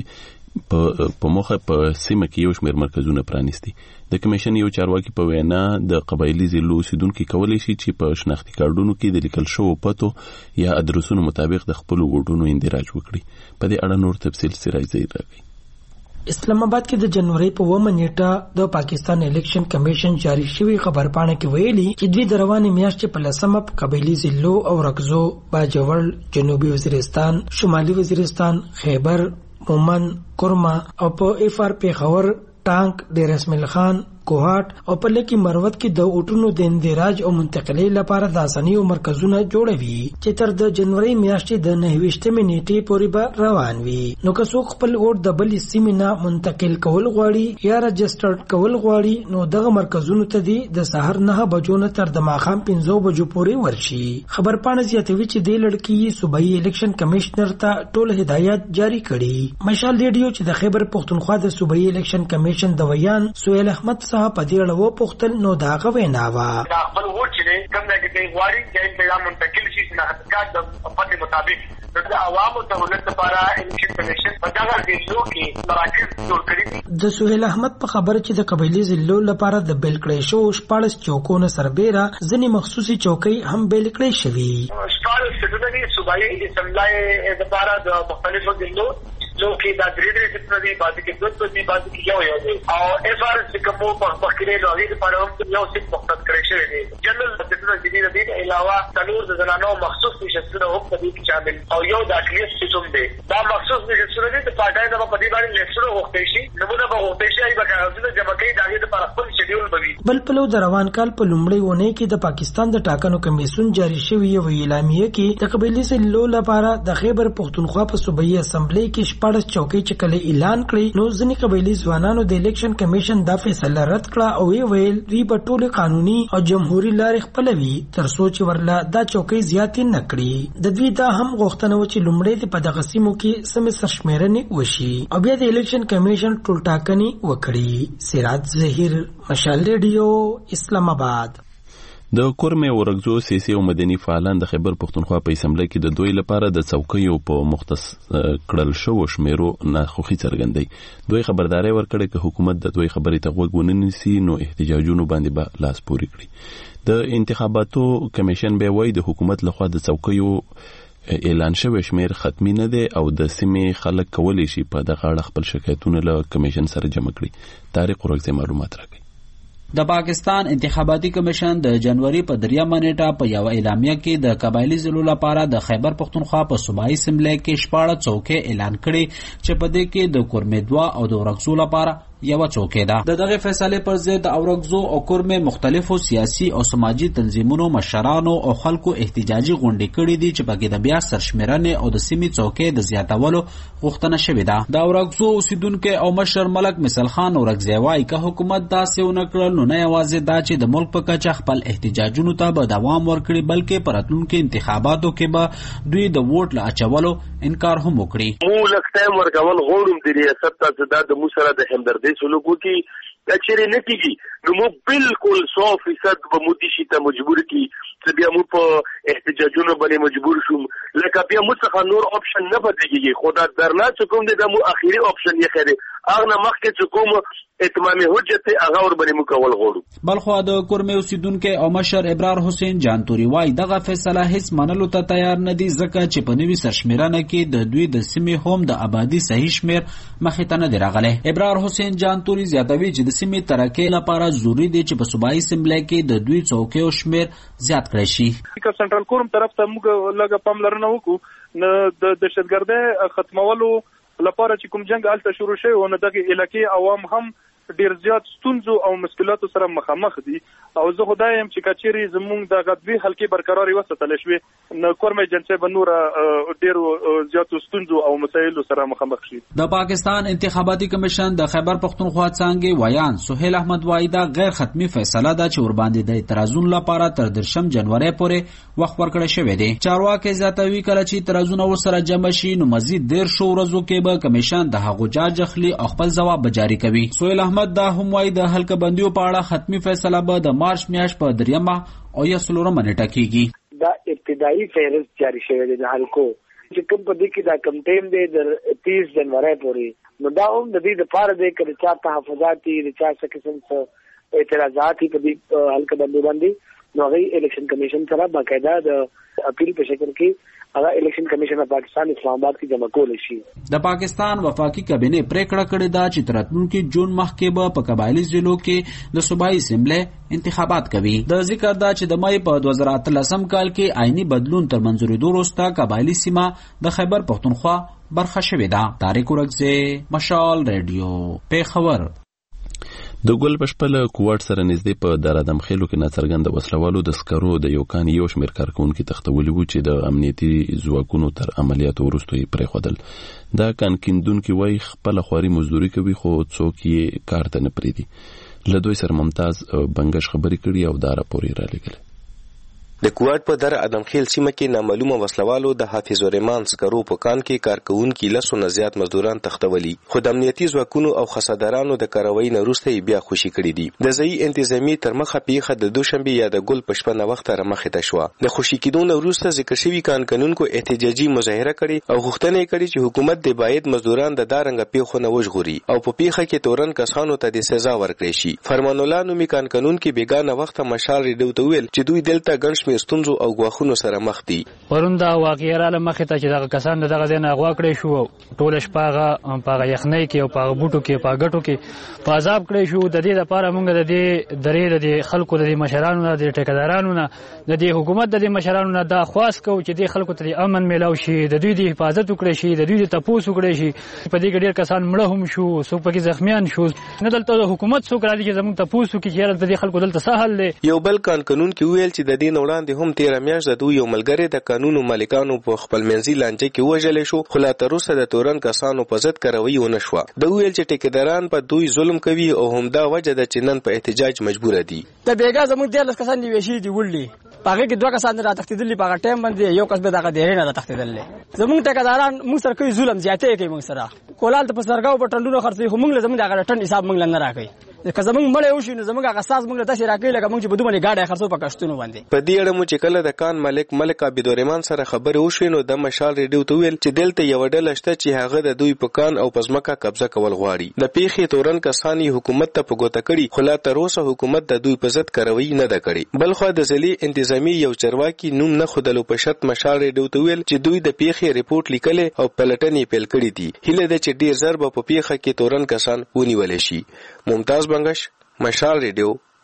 په سیمه کې یو شمېر مرکزونه پرانیستي د کمیشن یو چارواکي په وینا د قبایلی ضلعو اوسیدونکو کولی شي چې په شناختی کارډونو کې د لیکل شوو پتو یا ادرسونو مطابق د خپل ووټونو اندراج وکړي په دې اړه نور تفصیل سراج زید راغی اسلام آباد کې د جنوري په 9 نیټه د پاکستان الیکشن کمیشن جاری شوی خبرپاڼه کې ویلي چې دوی د روانې میاشتې په لسمه په قبایلی ضلعو او رکزو باجوړ جنوبي وزیرستان شمالي وزیرستان خیبر مومن کرما او په اف آر پیښور ټانک ډیر اسماعیل خان کوهات او په لکه مروت کې د اوټونو د اندراج او منتقلی لپاره د اسانیو مرکزونه جوړوي چې تر د جنوري میاشتې د 29 نیټې پورې به روان وي نو که څوک خپل اوټ د بل سیمه منتقل کول غواړي یا رجسټر کول غواړي نو دغه مرکزونو ته د سحر 9 بجو نه تر د ماخام 5 بجو پورې ورشي خبرپاڼه زیاتوي چې د لړکی صوبایي الیکشن کمیشنر ته ټول هدایت جاری کړي مشال ریډیو چې د خیبر پختونخوا د صوبایي الیکشن کمیشن د ویان سہیل احمد صاحب په دې اړه و پوښتل نو دا غوې نه و دا خپل ووټ چې کوم ځای کې غواړي چې تنظیم منتقل شي نه حقیقت د پته مطابق د عوامو ته ولر لپاره الیکشن کمیشن په دغه ډیلو کې مراکز جوړ کړي د سہیل احمد په خبره چې د قبایلی ضلعو لپاره د بیل کړې شو 14 چوکونو سربېره ځینې مخصوصي چوکۍ هم بیل کړې شوې 14 سټډنی صوبایي اسمبلی لپاره د مختلفو ضلعو لوکي دا درې سټډنی باندې کې دوه په باندې کې یو دی او اف ار اس کومو په پخکري لوي لپاره هم یو څه مختص کړی شوی دی جنرال سټډنی د دې علاوه څلور د زنانو مخصوص نشستونه هم په دې کې شامل او یو د اقلیت سیستم دی دا مخصوص نشستونه دي د پټای د په دې باندې لیکچر وخت شي نمونه به وخت شي ای بکاغذونه جمع کوي دا د لپاره خپل شیډول بوي بل پلو د روان کال په لومړۍ ونه کې د پاکستان د ټاکنو کمیسیون جاری شوی یو اعلامیه کې د قبایلی ضلعو لپاره د خیبر پختونخوا په صوبایي اسمبلی کې 14 چوکۍ چې کله اعلان کړي نو ځینې قبایلی ځوانانو د الیکشن کمیشن دا فیصله رد کړه او ویل ری په ټول قانوني او جمهوریت لارې خپلوي تر سوچ ورلا دا چوکۍ زیاتې نه کړي د دوی دا هم غوښتنه و چې لومړی په دغه سیمو کې سم سرشمیرنې وشي او بیا د الیکشن کمیشن ټول ټاکنې وکړي سراج ظهیر مشال ریډیو اسلام آباد د کورمه ورغزو سیاسي او مدني فعالان د خیبر پختونخوا په اسمبلی کې د دوی لپاره د څوکیو په مختص کړل شو شمیرو نه خوخي څرګندې دوی خبرداري ورکړه چې حکومت د دوی خبرې ته غوږ وننسي نو احتجاجونو باندې به لاس پوري کړي د انتخاباتو کمیشن به وایي د حکومت لخوا د څوکیو اعلان شوی شمیر ختمي نه دی او د سیمې خلک کولی شي په دغه اړه خپل شکایتونه له کمیشن سره جمع کړي طارق ورغزي معلومات راکړي د پاکستان انتخاباتي کمیشن د جنوري په 3 نیټه په یو اعلامیه کې د قبایلی ضلعو لپاره د خیبر پختونخوا په صوبایي اسمبلی کې 14 څوکۍ اعلان کړي چې په دې کې د کورمې 2 او د ورکزو لپاره یو څوکۍ ده. د دغه فیصله پر ضد د اورګزو او کورمې مختلفو سیاسي او سماجي تنظیمونو مشرانو او خلکو احتجاجي غونډې کړې دي چې پکې د بیا سرشمیرنې او د سیمې څوکۍ د زیاتولو غوښتنه شوې ده. د اورګزو اوسیدونکو او مشر ملک مثال خان اورګزی وايي که حکومت داسې ونه کړل نو نه یوازې دا چې د ملک په کچه خپل احتجاجونو ته به دوام ورکړي بلکې په راتلونکو انتخاباتو کې به دوی د ووټ له اچولو انکار هم وکړي. مو لږ ټایم ورکول غواړم د ریاست ته د مو سره د همدردۍ سلوک وکړي کچېرې نه کېږي نو مو بالکل 100% به مو دې شي ته مجبور کړي چې بیا مو په احتجاجونو باندې مجبور شوم لکه بیا مو څخه نور آپشن نه پاتې کېږي خو دا درنا چې کوم دی دا مو اخري آپشن یې ښه دی هغه نه مخکې چې کوم اتمام حجت هغه ور باندې مو کول غواړو. بلخو د کورمې اوسیدونکو او مشر ابرار حسین جانتوري وايي دغه فیصله هیڅ منلو ته تیار نه دي ځکه چې په نوي سرشمیرنه کې د دوی د سیمې هم د آبادی صحیح شمیر مخې ته نه دی راغلی. ابرار حسین جانتوري زیاتوي چې د سیمې ترقۍ لپاره ضروري دی چې په صوبایي اسمبلی کې د دوی څوکیو شمیر زیات کړی شي. که سنټرال کورم طرف ته موږ لږه پاملرنه وکړو نو د دهشتګردۍ ختمولو لپاره چې کوم جنگ الته شروع شوی و نو دغه علاقې عوام هم ډیر زیات ستونزو او مشکلاتو سره مخامخ دي او زه خدای يم چې کچيري زمونږ د غدوی حلقې برقراري وساتل شي نو کورمې جنسه بنور ډیر زیات ستونزو او مسایلو سره مخامخ شي. د پاکستان انتخاباتي کمیشن د خیبر پختونخوا څنګه ویان سہیل احمد وایدا غیر ختمي فیصله ده چې ور باندې د اعتراضونو لپاره تر 3 جنوري پورې وخت ورکړی شوی دی. چارواکي زیاتوي کله چې اعتراضونه ورسره جمع شي نو مزید 10 ورځو کې به کمیشن د هغو جاج اخلي او خپل ځواب جاری کوي. سہیل احمد دا هم وايي د حلقه بندیو په اړه ختمي فیصله به د مارچ میاشت په 3 او یا 16 نیټه کېږي. دا ابتدایي فهرست جاری شوی دی د حلقو چې کوم په دې کې دا کم ټیم دی د 30 جنوري پورې نو دا هم د دې لپاره دی چې چا تحفظات دي چا څه قسم څه اعتراضات په دې حلقه بندي باندې نو غي الیکشن کمیشن سره باقاعده د اپیل په شکل کې هغه الیکشن کمیشن پاکستان اسلام آباد کې جمع کول شي. د پاکستان وفاقي کابینه پریکړه کړې ده چې تر راتلونکي جون مخ کې به په قبایلی ضلعو کې د صوبایي اسمبلی انتخابات کوي. د ذکر ده چې د مې په 2013 کال کې آئینی بدلون تر منځورېدو وروسته قبایلی سیمه د خیبر پختونخوا برخه شوې ده. طارق ورکزی، مشال ریډیو، پیښور. د ګل پشپله کوواټ سره نږدې په دارادم خېلو کې ناڅرګنده وسلوالو د سکرو د یو کان یو شمېر کارکونکي تختولي وو چې د امنیتي ځواکونو تر عملیاتو وروسته یې پرېښودل. دا کان کیندونکي وایي خپله خواري مزدوري کوي خو څوک یې کار ته نه پرېږدي. له دوی سره ممتاز بنګش خبرې کړي او دا راپور یې رالیږلی. د کوواټ په در ادمخیل سیمه کې نامعلومه وسلوالو د حافظ الرحمن سکرو په کان کې کارکونکي لسو نه زیات مزدوران تختولي خو د امنیتي ځواکونو او خسادارانو د کاروایی نه وروسته بیا خوشي کړي دي. د ځایي انتظامی تر مخه پیښه د دوشنبه یا د ګل پشپنه وخت را مخې ته شوه. د خوشي کېدو نه وروسته ذکر شوي کان قانونکو احتجاجي مظاهره کړې او غوښتنه یې کړې چې حکومت د باید مزدوران د دارنګ پیښو نه وژغوري او په پیښه کې تورن کسانو ته د سزا ورکړي شي. فرمان الله نومي کان قانونکي بیگانه وخت مشال ریډیو ته ویل چې دوی دلته ګڼ شمېر ستونزو او خونو سره مخ دي. پرون دا واقعیا را مخې ته چې دغه کسان دغه ځای نه اغوا کړی شو ټول شپه هغه یخنۍ کې او په بوټو کې په ګټو کې په عذاب کړی شو. د دې لپاره موږ د دې درې د خلکو د مشرانو نه د ټیکدارانو نه د دې حکومت د مشرانو نه دا خواست کوو چې د خلکو ته امن میلاو شي د دوی د حفاظت وکړي شي د دوی د تپوس وکړي شي. په دې کې ډېر کسان مړه هم شو څوک پکې زخمیان شو. نه دلته حکومت څوک راځي چې زموږ تپوس وکړي چې د خلکو دلته سهل دی. یو بل قانون کې ویل چې د دې وړاندې هم 13 میاشتې د دوی یو ملګری د قانونو مالکانو په خپل منځي لانجه کې وژل شو خو لا تر اوسه د تورن کسانو په ضد کاروي ونه شوه. د ویل چې ټیکداران په دوی ظلم کوي او همدا وجه ده چې نن په احتجاج مجبور دي. د بیګا زموږ 13 کسان دی وشي دی وړلي پاګه کې 2 کسان را تختیدل په هغه ټایم باندې یو کس به دغه ډېر نه تختیدل. زموږ ټیکداران موږ سره کوي ظلم زیاته کوي موږ سره کولال ته په سرګاو په ټندونو خرڅي خو موږ زموږ دغه ټن حساب موږ نه راکړي. که زموږ مړ یو شي نو زموږ اساس موږ ته راکړي لکه موږ چې بدومره گاډه خرڅو په کښتونو باندې. په دې اړه مو چې کله د کان ملک عبد الرحمن سره خبرې وشوې نو د مشال ریډیو ته ویل چې دلته یو ډله شته چې هغه د دوی په کان او پزماکه قبضه کول غواړي. د پیښې تورن کسانی حکومت ته په ګوته کړي خو لا تر اوسه حکومت د دوی په ضد کاروي نه ده کړې. بلخو د ځلي انتظامی یو چرواکي نوم نه خودلو په شرط مشال ریډیو ته ویل چې دوی د پیښې ریپورت لیکل او پلټنې پیل کړې دي. هیله ده چې ډیر ضرب په پیښه کې تورن کسان ونیول شي. ممتاز بنگش، مشال ریډیو،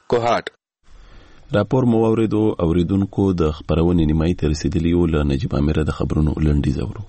کوهاټ. راپور مو واوریدو. اوریدونکو د خبرونې نیمایي ته رسیدلی و. له نجیب امیر د خبرونو لنډیز اورو.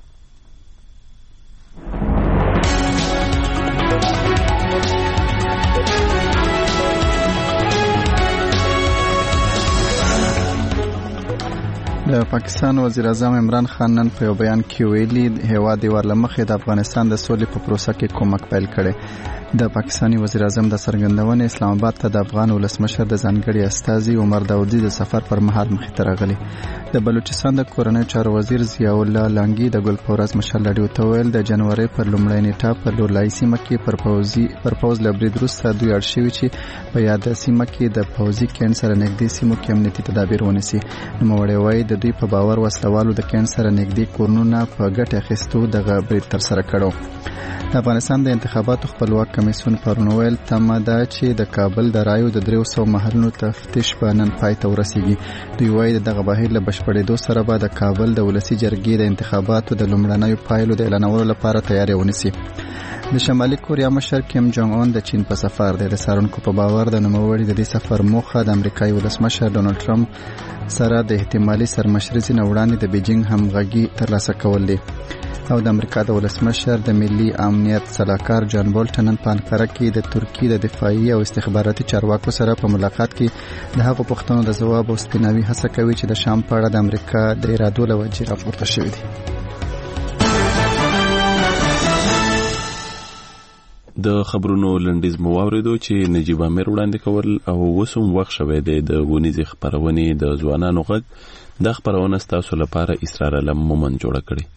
د پاکستان وزیر اعظم عمران خان نن په یو بیان کې ویلي هیواد یې ورلمخې د افغانستان د سولې په پروسه کې کومک پیل کړي. د پاکستاني وزیر اعظم د څرګندونې اسلام آباد ته د افغان ولسمشر د ځانګړي استازي عمر داودي د سفر پر مهال مخې ته راغلي. د بلوچستان د کورنیو چارو وزیر ضیاء الله لانګي د ګل پورز مشال راډیو ته ویل د جنوري پر لومړۍ نیټه په لورلای سیمه کې پر پوز لبرید وروسته دوی اړ شوي چې په یاد سیمه کې د پوزي کینسر نږدې سیمو کې امنیتي تدابیر ونیسي. نوموړی وایي د دوی په باور وسلوالو د کینسر نږدې کورنونه په ګټه اخیستو دغه برید ترسره کړو. د افغانستان د انتخاباتو خپلواک کمیسیون پرون ویل تمه ده چې د کابل د رایو د 300 محلونو تفتیش به نن پای ته ورسیږي. دوی وایي دغه بهیر له بشپړېدو سره به د کابل د ولسي جرګې د انتخاباتو د لومړنیو پایلو د اعلانولو لپاره تیاری ونیسي. د شمالي کوریا مشر کیم جونګ اون د چین په سفر دی. د څارونکو په باور د نوموړي د دې سفر موخه د امریکایي ولسمشر ډونالډ ټرمپ سره د احتمالي سرمشرۍ نه وړاندې د بیجینګ همغږي ترلاسه کول دي. او د امریکا د ولسمشر د ملي امنیت سلاکار جان بولټن نن په انقره کې د ترکیې د دفاعي او استخباراتي چارواکو سره په ملاقات کې د هغو پوښتنو د ځواب او سپیناوي هڅه کوي چې د شام په اړه د امریکا د ارادو له وجې راپورته شوي دي. د خبرونو لنډیز مو واوریدو چې نجیب امیر وړاندې کول او وسوم وخت شوی دی د ونیزې خبرونې د ځوانانو غږ. د خبرونه ستاسو لپاره اسرار علم مومن جوړه کړي.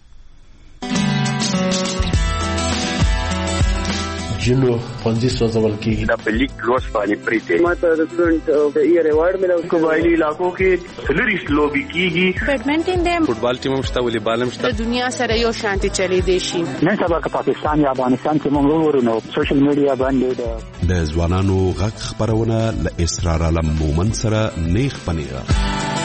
جنو پنځه سوځول کېږي. د پلیک لوس باندې پریته ماته د سټوډنټ د ایئر ایوارډ ملو. قبایلی علاقو کې سلریش لوبي کیږي. بیډمنټن دی، فوټبال ټیم مشته، والیبال مشته. د دنیا سره یو شانتي چلی دی شي. نن سبا که پاکستان یا افغانستان کې موږ ورونو سوشل میډیا باندې د ځوانانو غږ خبرونه ل اسرار علم مومن سره نیخ پنیغه.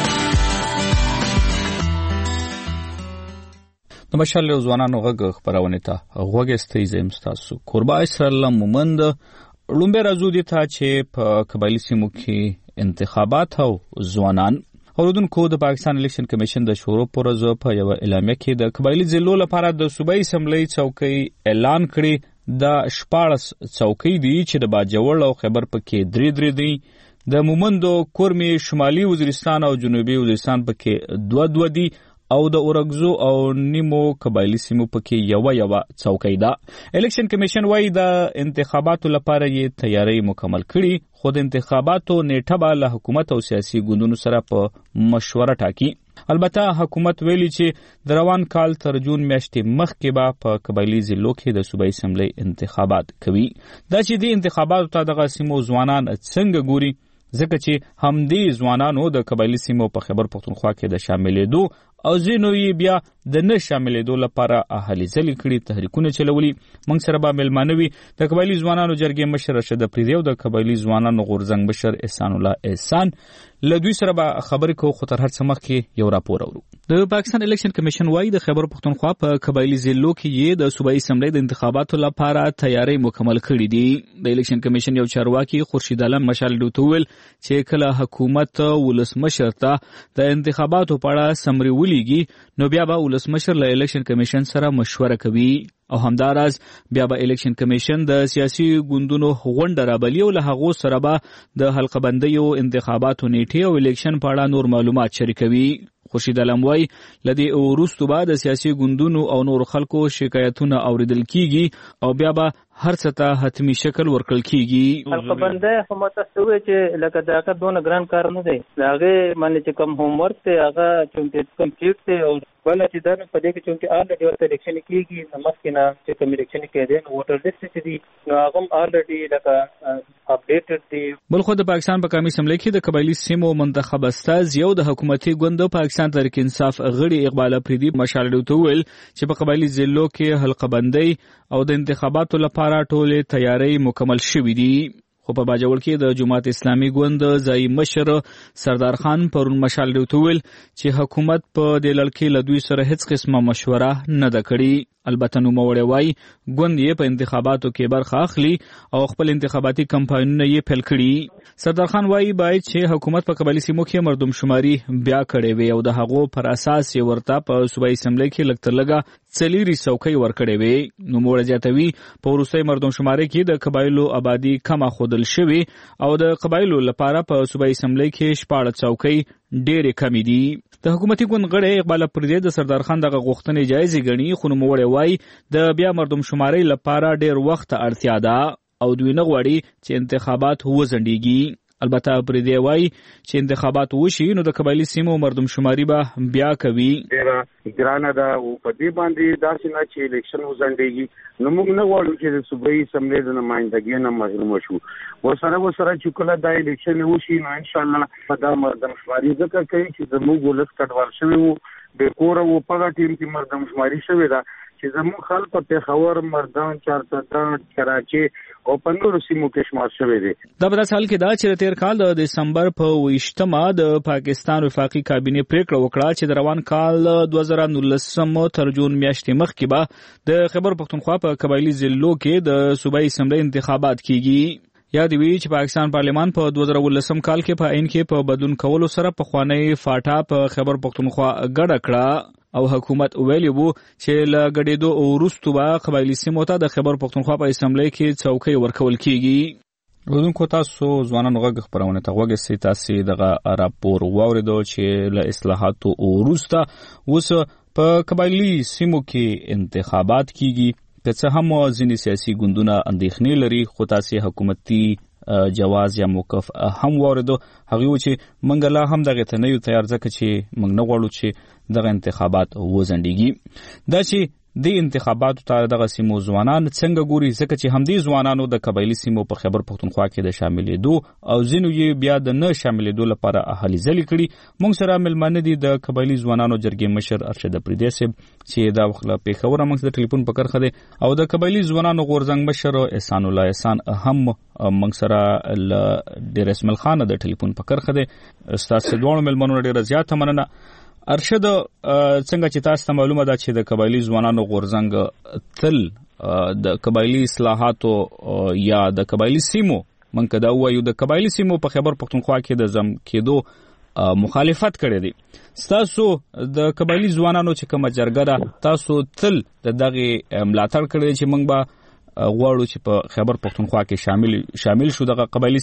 د مشال له ځوانانو غږ خبرونه ته غوږ استي زم تاسو قربا اسرائیل مومند لومبه راځو دي ته چې په قبایلی سیمو کې انتخابات او ځوانان اوردونکو د پاکستان الیکشن کمیشن د شورو پرځو په یو اعلامیه کې د قبایلی ضلعو لپاره د صوبایي اسمبلی چوکۍ اعلان کړي. د 14 چوکۍ دي چې د باجوړ او خیبر پکې درې دي. د مومندو کورمي شمالي وزیرستان او جنوبي وزیرستان پکې 2 دي او د اورګزو او نیمو قبایلی سیمو پکې یو چوکۍ ده. الیکشن کمیشن وايي د انتخاباتو لپاره یې تیاری مکمل کړي، خو د انتخاباتو نیټه به له حکومت او سیاسي ګوندونو سره په مشوره ټاکي. البته حکومت ویلي چې د روان کال تر جون میاشتې مخکې به په قبایلی ضلعو کې د صوبایي اسمبلی انتخابات کوي. دا چې د انتخاباتو ته دغه سیمو ځوانان څنګه ګوري، ځکه چې همدې ځوانانو د قبایلی سیمو په خیبر پښتونخوا کې د شاملېدو او ځینو یې بیا د نه شاملېدو لپاره اهلي ځلې کړي، تحریکونه چلولي. موږ سره به مېلمانه وي د قبایلي ځوانانو جرګې مشر رشید افریدي او د قبایلي ځوانانو غورځنګ مشر احسان الله احسان. له دوی سره به خبرې کوو، خو تر هر څه مخکې یو راپور اورو. د پاکستان الیکشن کمیشن وايي د خیبر پښتونخوا په قبایلي ضلعو کې یې د صوبایي اسمبلی د انتخاباتو لپاره تیاری مکمل کړي دي. د الیکشن کمیشن یو چارواکي خورشید علم مشال ډوته ویل چې کله حکومت ولسمشر ته د انتخاباتو په اړه سمري ولېږي نو بیا به ولسمشر له الیکشن کمیشن سره مشوره کوي او همداراز بیا به الیکشن کمیشن د سیاسي ګوندونو غونډه رابلي او له هغو سره به د حلقه بندیو انتخاباتو نیټې او الیکشن په اړه نور معلومات شریکوي. خورشید علم وايي لدی وروسته به د سیاسي ګوندونو او نور خلکو شکایتونه اوریدل کیږي او بیا به هر څه ته حتمی شکل ورکړل کیږي. حلقه بندي هم تاسو وی چې لکه دا دونه ګران کار نه دی، هغه باندې چې کوم هوم ورک ته هغه چې کمپلیټ ته او بل چې دا په دې کې چې آلریډي ورته الیکشن کیږي مخکې نه چې کوم الیکشن کېږي نو ووټر لیست چې دی نو هغه آلریډي لکه اپډیټډ دی. بلخو د پاکستان په قومي اسمبلی کې د قبایلی سیمو منتخب استاذ یو د حکومتي ګوند پاکستان تحریک انصاف غړي اقبال افریدي مشال ډوته ویل چې په قبایلی ضلعو کې حلقه بندي او د انتخاباتو لپاره ټولې تیاری مکمل شوې دي. خو په باجوړ کې د جماعت اسلامي ګوند ځای مشر سردار خان پرون مشال ډوته ویل چې حکومت په دې لړ کې له دوی سره هیڅ قسمه مشوره نه ده کړې البته نوموړی وایي ګوند یې په انتخاباتو کې برخه اخلي او خپل انتخاباتي کمپاینونه یې پیل کړي. سردار خان وایي باید چې حکومت په قبایلي سیمو کې مردم شماري بیا کړې وي او د هغو پر اساس یې ورته په صوبایي اسمبلۍ کې لږ تر لږه 4 څوکۍ ورکړې وي. نوموړی زیاتوي په وروستۍ مردم شماري کې د قبایلو آبادي کمه ښودل شوې او د قبایلو لپاره په صوبایي اسمبلۍ کې 14 څوکۍ ډېرې کمې دي. د حکومتي ګوند غړی اقبال اپريدي د سردار خان دغه غوښتنې جایزې ګڼي، خو نوموړی وایي د بیا مردم شمارۍ لپاره ډېر وخت اړتیا ده او دوی نه غواړي چې انتخابات وځنډیږي. البته اپريدي وایي چې انتخابات وشي نو د قبایلي سیمو مردم شماري به بیا کوي. ډېره ګرانه ده او په دې باندې داسې نه چې الیکشن وځنډیږي نو موږ نه غواړو چې د صوبایي اسمبلۍ د نمائندګۍ نه محروم شو. ورسره چې کله دا الیکشن وشي نو ان شاء الله په دا مردم شماري ځکه کوي چې زموږ ولس کډوال شوی وو د کور او په ټیم کې مردم شماري شوی ده چې زموږ خلک په پېښور، مردان، چارسده، کراچي او په نورو سیمو کې شمار شوی دی. دا په داسې حال کې ده چې تیر کال د دسمبر په 28مه د پاکستان وفاقي کابینې پریکړه وکړه چې د روان کال 2019 تر جون میاشتې مخکې به د خیبر پختونخوا په قبایلي ضلعو کې د صوبایي اسمبلۍ انتخابات کیږي. یاد وی چې پاکستان پارلمان په 2019 کال کې په عین کې په بدلون کولو سره پخوانی فاټا په خیبر پختونخوا ګډه کړه او حکومت ویلی وو چې له ګډېدو وروسته به قبایلي سیمو ته د خیبر پختونخوا په اسمبلۍ کې څوکۍ ورکول کیږي. ودونکو تاسو ځوانانو غږ خپرونه ته غوږ سي تاسو دغه راپور واوریدو چې له اصلاحاتو وروسته اوس په قبایلي سیمو کې انتخابات کیږي. که څه هم ځینې سیاسي ګوندونه اندېښنې لري خو تاسو حکومتي جواز یا موقف هم واردو هغه و چې منګ لا هم دغه ته نه یو تیار ځکه چې موږ نه غواړو چې دغه انتخابات وځنډیږي. دا چې د انتخاباتو ته دغه سیمو ځوانان څنګه ګوري ځکه چې همدې ځوانانو د قبایلي سیمو په خیبر پختونخوا کې د شاملېدو او ځینو یې بیا د نه شاملېدو لپاره هلې ځلې کړي. موږ سره ملمانه دي د قبایلي ځوانانو جرګې مشر ارشد اپريدي صاحب چې دا وخت له پېښور موږ د ټلیفون په کرخه دي او د قبایلي ځوانانو غورځنګ مشر احسان الله احسان هم موږ سره ډېر اسمل خان د ټلیفون په کرخه دي. ستاسو دوه ملمنو ډېر زیاته مننه. ارشد څنګه چې تاسو ته معلومه ده چې د قبایلي ځوانانو غورځنګ تل د قبایلي اصلاحاتو یا د قبایلي سیمو منکه دا وایو د قبایلي سیمو په خیبر پختونخوا کې د زم کېدو مخالفت کړی دی. تاسو د قبایلي ځوانانو چې کومه جرګه ده تاسو تل دغه ملاتړ کړی چې موږ به غواړو چې په خیبر پختونخوا کې شامل شو. دغه قبایلي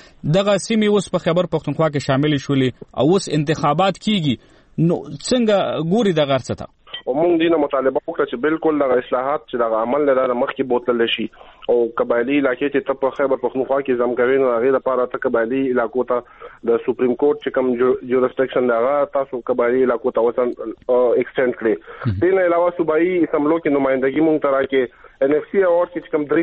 سیمې اوس په خیبر پختونخوا کې شامل شولې او اوس انتخابات کیږي. نو څنګه ګوري د غرڅه ته او موږ دینه مطالبه وکړه چې بالکل د اصلاحات چې د عمل لپاره مخکې بوتل شي او قبایلی علاقې چې په خیبر پختونخوا کې زمګوي نو هغه لپاره ته قبایلی علاقو ته د سپریم کورټ چې کوم جورسډکشن لغه تاسو قبایلی علاقو ته وسن ایکسټند کړي. دین علاوه صوبایي اسمبلو کې نمائندګي مونږ ترا کې NFC اوورډ کې کوم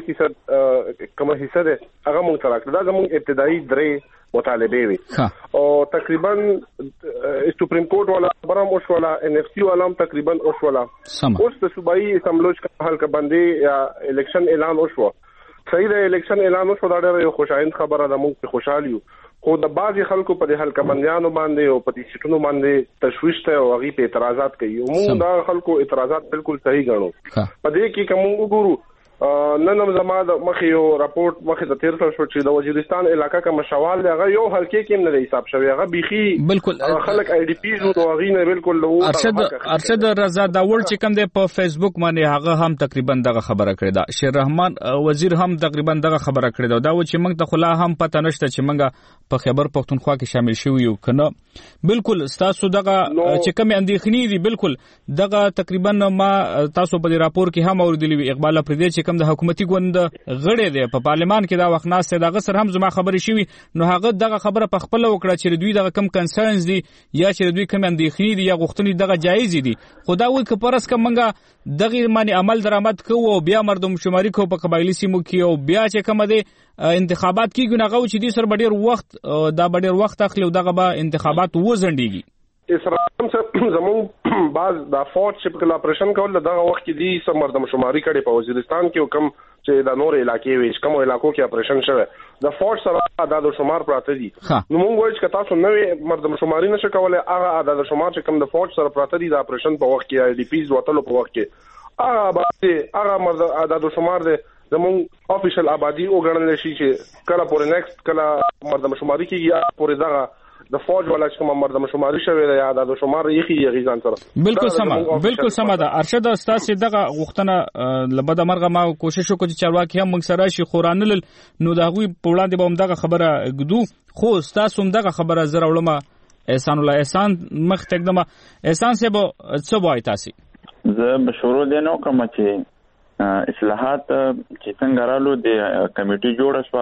3% کوم حصہ ده هغه مونږ ترا کړ. دا زموږ ابتدایي درې مطالبه وي او تقریبا سپریم کورټ والا برام اوس والا NFC والا تقریبا اوس والا اوس د صوبایي اسمبلو کې حلقه بندي یا الیکشن اعلان وشو. صحیح د الیکشن اعلان وشو دا ډېر خوشاینده خبره ده. موږ خوشاله یو خو د بعضي خلکو په حلقه بندیانو باندې او په دې سیټونو باندې تشویش ته او هغه په اعتراضات کوي. موږ دا خلکو اعتراضات بالکل صحیح ګڼو. په دې کې کوم وګورو نن هم زما د مخې یو راپورټ مخې ته تیر شو چې د وزیرستان علاقہ کا مشوال هغه یو حلقې کې نه حساب شوی هغه بيخي بالکل خلک IDPs نو هغه نه بالکل ارشد رضا داول چې کوم د په فیسبوک باندې هغه هم تقریبا دغه خبره کړې ده. شیر رحمان وزیر هم تقریبا دغه خبره کړې ده. دا و چې موږ ته خلا هم پته نشته چې موږ په خیبر پختونخوا کې شامل شو یو کنه. بالکل تاسو دغه چې کوم اندېښنې دي بالکل دغه تقریبا ما تاسو په راپور کې هم اوریدلی اقبال اپريدي چې کوم د حکومتي ګوند غړي دی په پارلمان کې دا وخت ناسته دغه سر هم زما خبرې شوي نو هغه دغه خبره په خپل وکړه چې دوی دغه کم کنسرنز دي یا چې دوی کم اندېښنې دي یا غوښتنې دغه جایز دي. خدا وي که پرس کوم منګه دغه معنی عمل درآمد کوو او بیا مردم شماري کو په قبایلی سیمو کې او بیا چې کوم دي انتخابات کیږي نو هغه چې دي سر ډېر وخت دا ډېر وخت اخلي او دغه به انتخابات وځنډيږي. اسرائیل څخه زموږ بعض د فورټ شپ کله اپریشن کول دغه وخت کې دي سم مردم شماري کړي په وزیرستان کې کوم چې د نور علاقې وي کوم علاقو کې اپریشن شوه د فورټ سره د شمار پراته دي. نو موږ وایو چې تاسو نوې مردم شماري نشه کولای هغه د شمار چې کوم د فورټ سره پراته دي د اپریشن په وخت کې IDPs وټلو په وخت کې هغه مرد عدد شمار دی زموږ افیشل آبادی وګڼل شي چې کله پورې نیکسټ کله مردم شماري کیږي پورې دغه د فوج ولا چې کوم مردم شماري شوی دی عدد شمار یې غیزان سره بالکل سم ده. ارشد استاد دغه غوښتنه لبد مرغه ما کوشش وکړ چې چارواکي هم موږ سره شي خورانل نو دغه په وړاندې به هم دغه خبره ګدو خو استاد هم دغه خبره زره وړمه احسان الله احسان مخ تقدمه احسان سه به څه وای تاسو زه به شروع دینو کوم چې اصلاحات چې څنګه رالو د کمیټي جوړ شو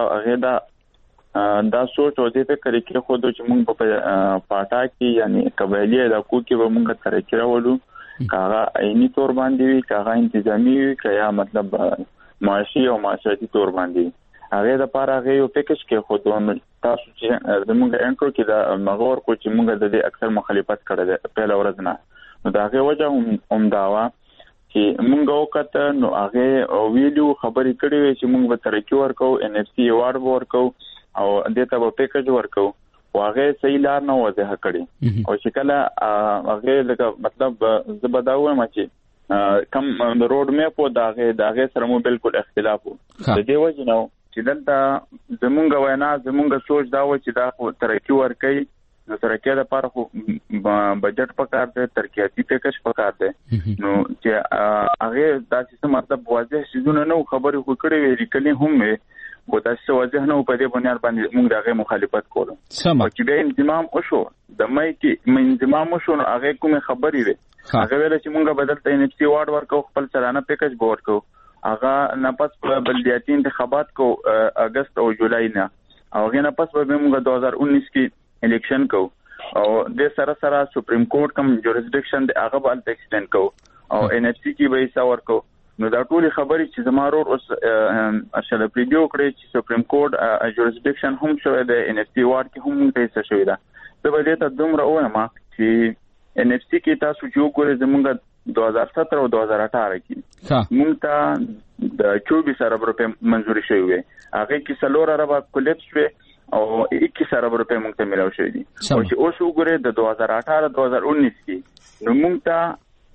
هغه دا سوچ او دې فکر کې خو د چې موږ په پاټا کې یعنی قبایلی علاقو کې به موږ ترقی راولو کاغه عیني تور باندې وي کاغه انتظامی وي کیا مطلب معاشي او معاشرتي تور باندې هغه د پاره هغه یو فکر کې خو د تاسو چې زموږ انټرو کې د مغور کو چې موږ د دې اکثر مخالفت کړل په لورځ نه نو دا هغه وجه هم داوا چې مونږ وکړه نو هغه ویډیو خبرې کړې وي چې مونږ به ترقی ورکو NFC ایوارډ ورکو او دته به پیکج ورکو واغه صحیح لار نه وځه کړی او چې کله هغه لکه مطلب زبداوه ما چې کم روډ میپ او داغه سره مو بالکل اختلاف وو د دې وجه نو چې دلته زمونږ وینا زمونږ سوچ دا و چې دا ترقی ورکي نو ترقی د لپاره خو بجټ پکار دی ترقیاتی پیکج پکار دی نو چې هغه داسې مطلب واضح شیزونه نو خبرې خو کړې وی لیکلي هم خو داسې واضح نه په دې بنیاد باندې موږ دغه مخالفت کوو چې به انضمام وشو د مې کې انضمام وشو هغه کومه خبرې وي هغه ویل چې موږ بدلته NFC وارډ ورکو خپل سلانه پیکج ورکو هغه نه پس په بلدیاتي انتخابات کو اگست او جولای نه او هغه نه پس به موږ 2019 کې الیکشن کو او د سره سپریم کورټ کوم جوریسډکشن د هغه بل ایکسټند کو او NFC کې به حصہ ورکو نو دا ټول خبرې چې زمارور اوس اشل پریډیو کړی چې سپریم کورټ جوریسډکشن هم شوی د NFC وارډ کې هم ته حصہ شوی دا د بده ته دومره وایم چې NFC کې تاسو چې وګورئ زمونږ 2017 او 2018 کې موږ ته د 24 ارب روپے منزوري شوی وي هغه کې سلور ارب کولیپس شوی او 21 ارب روپے موږ ته ملاو شوی دي او چې اوس وګورئ د 2018 2019 کې نو موږ ته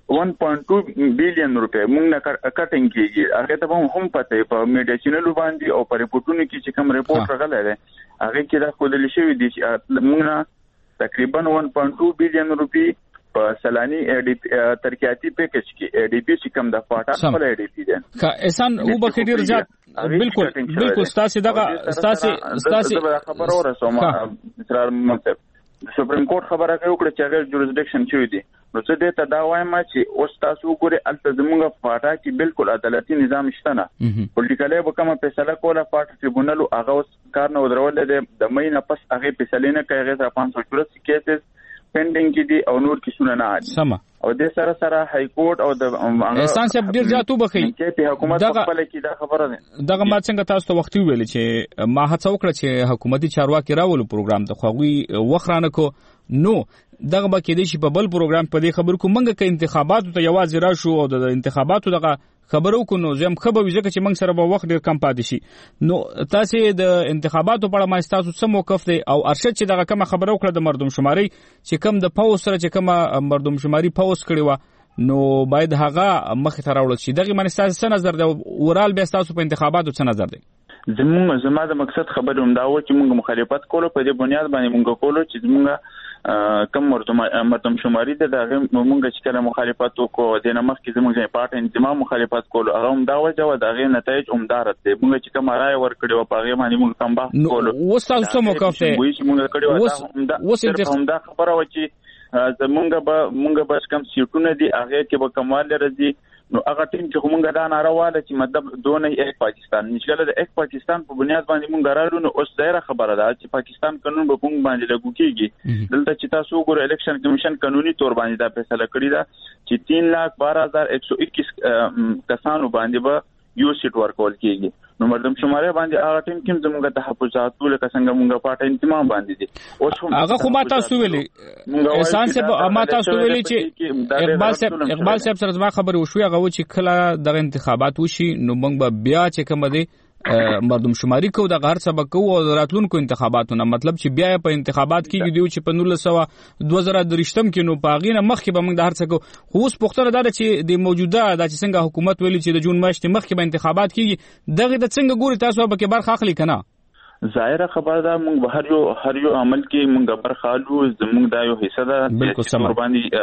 1.2 بلین روپے موږ نه کټینګ کیږي هغه ته هم پته په میډیسینل باندې او په ریپورتونو کې چې کوم ریپورت راغلی دی هغه کې دا خودل شوی دي چې موږ نه تقریبا 1.2 بلین روپے په سلانی ترقیاتی پیکج کې ADP چې کوم د فاټا خپل ADP دی کا احسان او بخیر ځات بالکل ستاسو دغه ستاسو خبر اورسوم اسرار مکتب سپریم کورټ خبره کوي چې هغه جوریسډکشن شوی دی نو څه دې ته دا وایم چې اوس تاسو وګورئ الته زموږ فاټا کې بالکل عدالتي نظام شته نه پولیټیکلی به کومه فیصله کوله فاټا ټریبونل هغه اوس کار نه ودرول دي د مې نه پس هغه فیصله نه کوي هغه 584 کیسز پینډینګ کې دي او نور کیسونه نه دي سم او د سره های کورټ او د احسان صاحب ډیر ځاتو بخي چې حکومت خپل کې دا خبره ده دغه ما څنګه تاسو ته وختي ویل چې ما هڅه وکړه چې حکومتي چارواکي راولو پروګرام ته خوغوي وخرانه کو نو دغه به کې دي چې په بل پروګرام په دې خبر کو منګه کې انتخاباتو ته یوازې راشو او د انتخاباتو دغه خبرو کو نو زم خبر وځي چې موږ سره به وخت ډیر کم پاتې شي نو تاسو د انتخاباتو په اړه ما تاسو څه موقف دی او ارشد چې دغه کوم خبرو کړه د مردم شماري چې کوم د پاوس سره چې کوم مردم شماري پاوس کړی و نو باید هغه مخ ته راوړل شي دغه منځ تاسو څه نظر دی ورال به تاسو په انتخاباتو څه نظر دی زما د مقصد خبره هم دا و چې موږ مخالفت کولو په دې بنیاد باندې موږ کولو چې موږ کم مردم شماري د هغه موږ چې کله مخالفت وکړو د نمخ کې زموږ پارټ انضمام مخالفت کولو هغه هم دا وجه و د هغه نتایج عمدار دي موږ چې کوم رائے ورکړو په هغه باندې موږ کم بحث کولو وستاسو څه موقف دی موږ کړو دا خبره و چې زمونږ به کم سیټونه دي هغه کې به کمال راځي نو هغه ټیم چې موږ دا نارواله چې مطلب دونه یک پاکستان نشګله د یک پاکستان په بنیاد باندې موږ رالو نو اوس ډیره خبره ده چې پاکستان قانون به موږ باندې لاګو کیږي دلته چې تاسو وګورئ الیکشن کمیشن قانوني تور باندې دا فیصله کړی ده چې 3,12,121 کسانو باندې به یو سیټ ورکول کیږي نو مردم شماري باندې هغه ټیم کې زموږ تحفظات لکه څنګه موږ پاټه انتمام باندې دي اوس هغه خو ما تاسو ویلي احسان صاحب ما تاسو ویلي چې اقبال صاحب سره ما خبرې وشوي هغه چې کله د انتخابات وشي نو موږ به بیا چې کوم دي مردم شماري کو د غهر سبق کو او راتلونکو انتخاباتونه مطلب چې بیا په انتخابات کې دیو چې په 2023 کې نو پاغینه مخکې به موږ د هر څه کو اوس پختره دا چې د موجوده د چې څنګه حکومت ویلي چې د جون میاشتې مخکې به انتخابات کیږي دغه د څنګه ګوري تاسو به کې برخه اخلي کنه ظاهره خبر ده موږ به هر یو عمل کې موږ برخالو زموږ د یو حصہ ده چې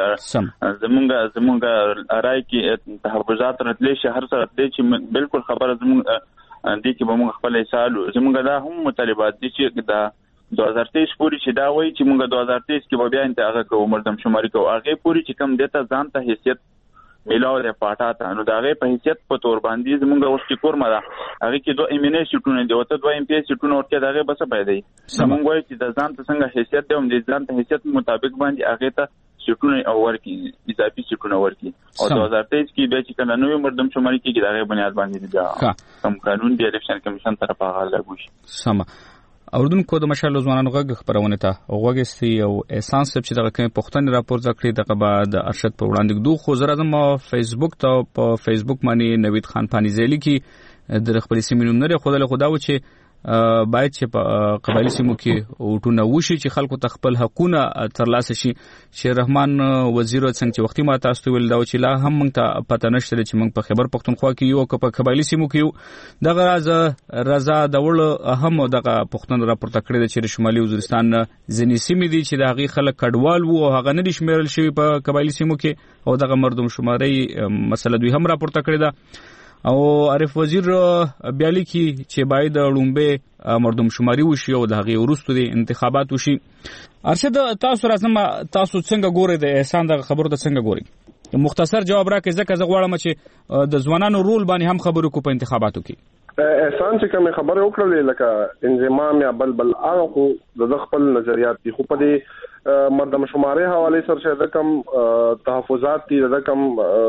باندې زموږ رائے کې تحفظات راتلې شي هر څه راتلې چې بالکل خبره زموږ دې کې به موږ خپل حساب زموږ دا هم مطالبات دي چې دا 2023 پوری چې دا وایي چې موږ 2023 کې به بیا انتخاب کوو مردم شماري کوو هغه پوری چې کم دیتا ځان ته حیثیت میلاو د پاټا ته نو داغه په حیثیت په تور باندې زمونږ اوس کې کورمه ده هغه کې دوه ایمینه سیټونه دي او ته دوه ایم پی سیټونه ورته داغه بس پیدا دي زمونږ وایي چې د ځان ته څنګه حیثیت دی هم د ځان ته حیثیت مطابق باندې هغه ته سیټونه او ورکی اضافي سیټونه ورکی او 2023 کې به چې کله نوې مردم شماري کې داغه بنیاد باندې دا کم قانون دی الیکشن کمیشن طرفه هغه لاګو شي سم اوردونکو د مشال ځوانانو غږ خبرونه ته غوږستي او احساس چې دغه کوم پښتني راپور ذکر دغه بعد ارشد په وړاندې دوه خو زره زما فیسبوک ته په فیسبوک باندې نوید خان پانیزیلی کې د خپل سیمینار لري خدای خدا و چې باید چې په قبایلی سیمو کې وټونه وشي چې خلکو ته خپل حقونه ترلاسه شي چې رحمان وزیر څنګه چې وختي ما تاسو ویل دا چې لا هم موږ ته پته نشته چې موږ په خیبر پختونخوا کې یو په قبایلی سیمو کې دغه رضا دول اهم دغه پختون راپورته کړی چې شمالي وزیرستان ځینې سیمې دي چې دغه خلک کډوال وو او هغه نه دي شمیرل شوی په قبایلی سیمو کې او دغه مردم شماري مسله دوی هم راپورته کړی ده او عارف وزیر بیالی کی چې باید لومبه مردم شماري وشي او د هغه وروسته د انتخابات وشي ارشد تاسو راځم تاسو څنګه ګورئ د احسان د خبرو د څنګه ګورئ مختصر جواب راکړئ ځکه زه غواړم چې د ځوانانو رول باندې هم خبرو کو په انتخاباتو کې احسان چې کوم خبره وکړلې لکه انضمام یا بلبل هغه خو د خپل نظریات دي خو په دې مردم شماري حواله سره شه د کم تحفظات دي د کم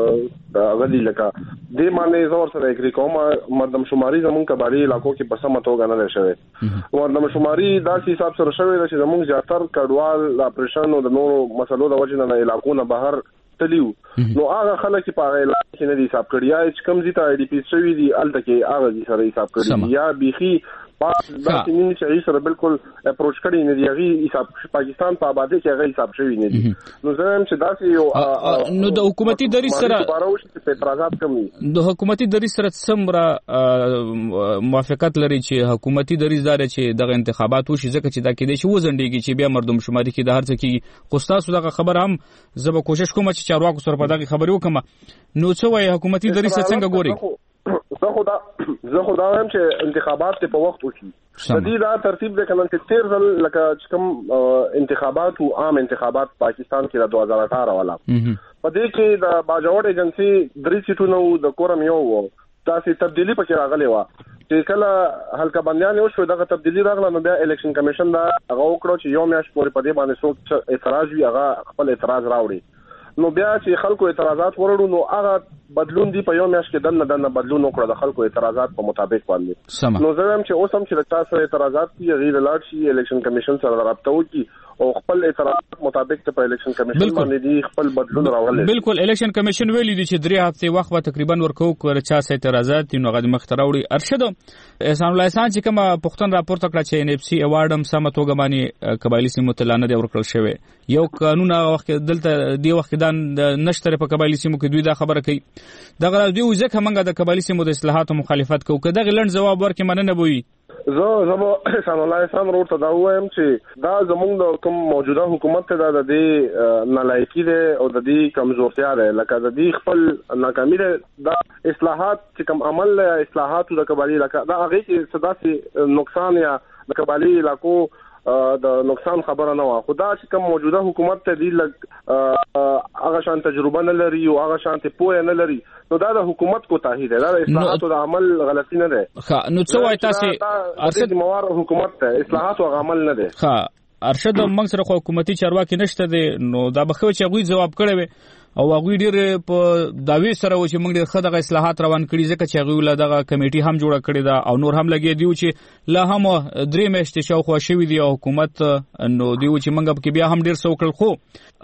غدي لکه د معنی زور سره اګری کوم مردم شماري زمون کباري علاقو کې په سمه توګه نه شوی مردم شماري داسې حساب سره شوی چې زمون زیاتر کډوال اپریشن او د نورو مسلو د وجه نه علاقو نه بهر تلیو نو هغه خلک په هغه علاقې کې نه دي حساب کړی یا چې کم زی ته آی ډی پی شوی دي الته کې هغه سره حساب کړی یا بيخي دا چې چې سره بالکل اپروچ کړی نه دی هغه حساب پاکستان په آبادی کې هغه حساب شوی نه دي نو زه هم چې داسې یو نو د حکومتي دریځ سره په اعتراضات کمی د حکومتي دریځ سره څومره موافقت لري چې حکومتي دریځ دار چې دغه انتخابات وشي ځکه چې دا کې دي چې وزندګي چې بیا مردم شماري کې د هر څه کې خو تاسو دغه خبر هم زه به کوشش کوم چې چارواکو سره په دغه خبرې وکم نو څه وایي حکومتي دریځ څنګه ګوري زه خدا هم چې انتخابات په وخت وشي د دې دا ترتیب د کنن چې 13 ځل لکه کوم انتخابات او عام انتخابات پاکستان کې د 2018 والا په دې کې د باجوړ ایجنسی درې سیټونو د کورم یو تاسو تبدیلی پکې راغلی و چې کله حلقه بندیان یو شو دغه تبدیلی راغله نو بیا الیکشن کمیشن دا هغه وکړو چې یو میاش پورې په دې باندې څوک اعتراض وی هغه خپل اعتراض راوړي نو بیا چې خلکو اعتراضات ورړو نو هغه بدلون دی په یو میاش کې دنه بدلون وکړه د خلکو اعتراضات په مطابق باندې نو زه هم چې اوس هم چې تاسو اعتراضات کی غیر لاړ شي الیکشن کمیشن سره رابطه وکړي او خپل اعتراضات مطابق ته په الیکشن کمیشن باندې دی خپل بدلون راولي بالکل الیکشن کمیشن ویلي دي چې 3 هفته وخت به تقریبا ورکو کړ چا سه اعتراضات نو غد مختراوړي ارشد احسان الله احسان چې کوم پښتون راپورته کړ چې ان اف سی ایوارډ هم سم توګه باندې قبایلی سیمو ته لانه دی ورکړل شوی یو قانون وخت دلته دی وخت دا نشته په قبایلی سیمو کې دوی دا خبره کوي دغه دوی ځکه موږ د قبایلی سیمو د اصلاحاتو مخالفت کوو کله غلند جواب ورکې مننه بوي زه احسان الله احسان ورته دا وایم چې دا زموږ د کوم موجوده حکومت ته د دې نالایقي ده او د دې کمزورتیا ده لکه د دې خپل ناکامي ده د اصلاحات چې کوم عمل له اصلاحاتو د قبایلی لکه دا هغه کې صداسي نقصان یا د قبایلی علاقو د نقصان خبره نه و خدا چې کوم موجوده حکومت ته دی هغه شان تجربه نه لري او هغه شان ته پوهه نه لري نو دا د حکومت کوتاهی ده دا اصلاحات او عمل غلطی نه ده نو څه وایي تاسو ارشد موار حکومت ته اصلاحات او عمل نه ده ارشد موږ سره حکومتي چارواکي نشته دي نو دا بخو چې غوي جواب کړي او هغه ډېر په داوی سره و چې موږ ډېر ښه دغه اصلاحات روان کړي ځکه چې هغه ول دغه کمیټي هم جوړه کړې ده او نور هم لګي دیو چې لا هم 3 میاشتې شاوخوا شوې دي او حکومت نو دیو چې موږ په بیا هم ډېر څوکل خو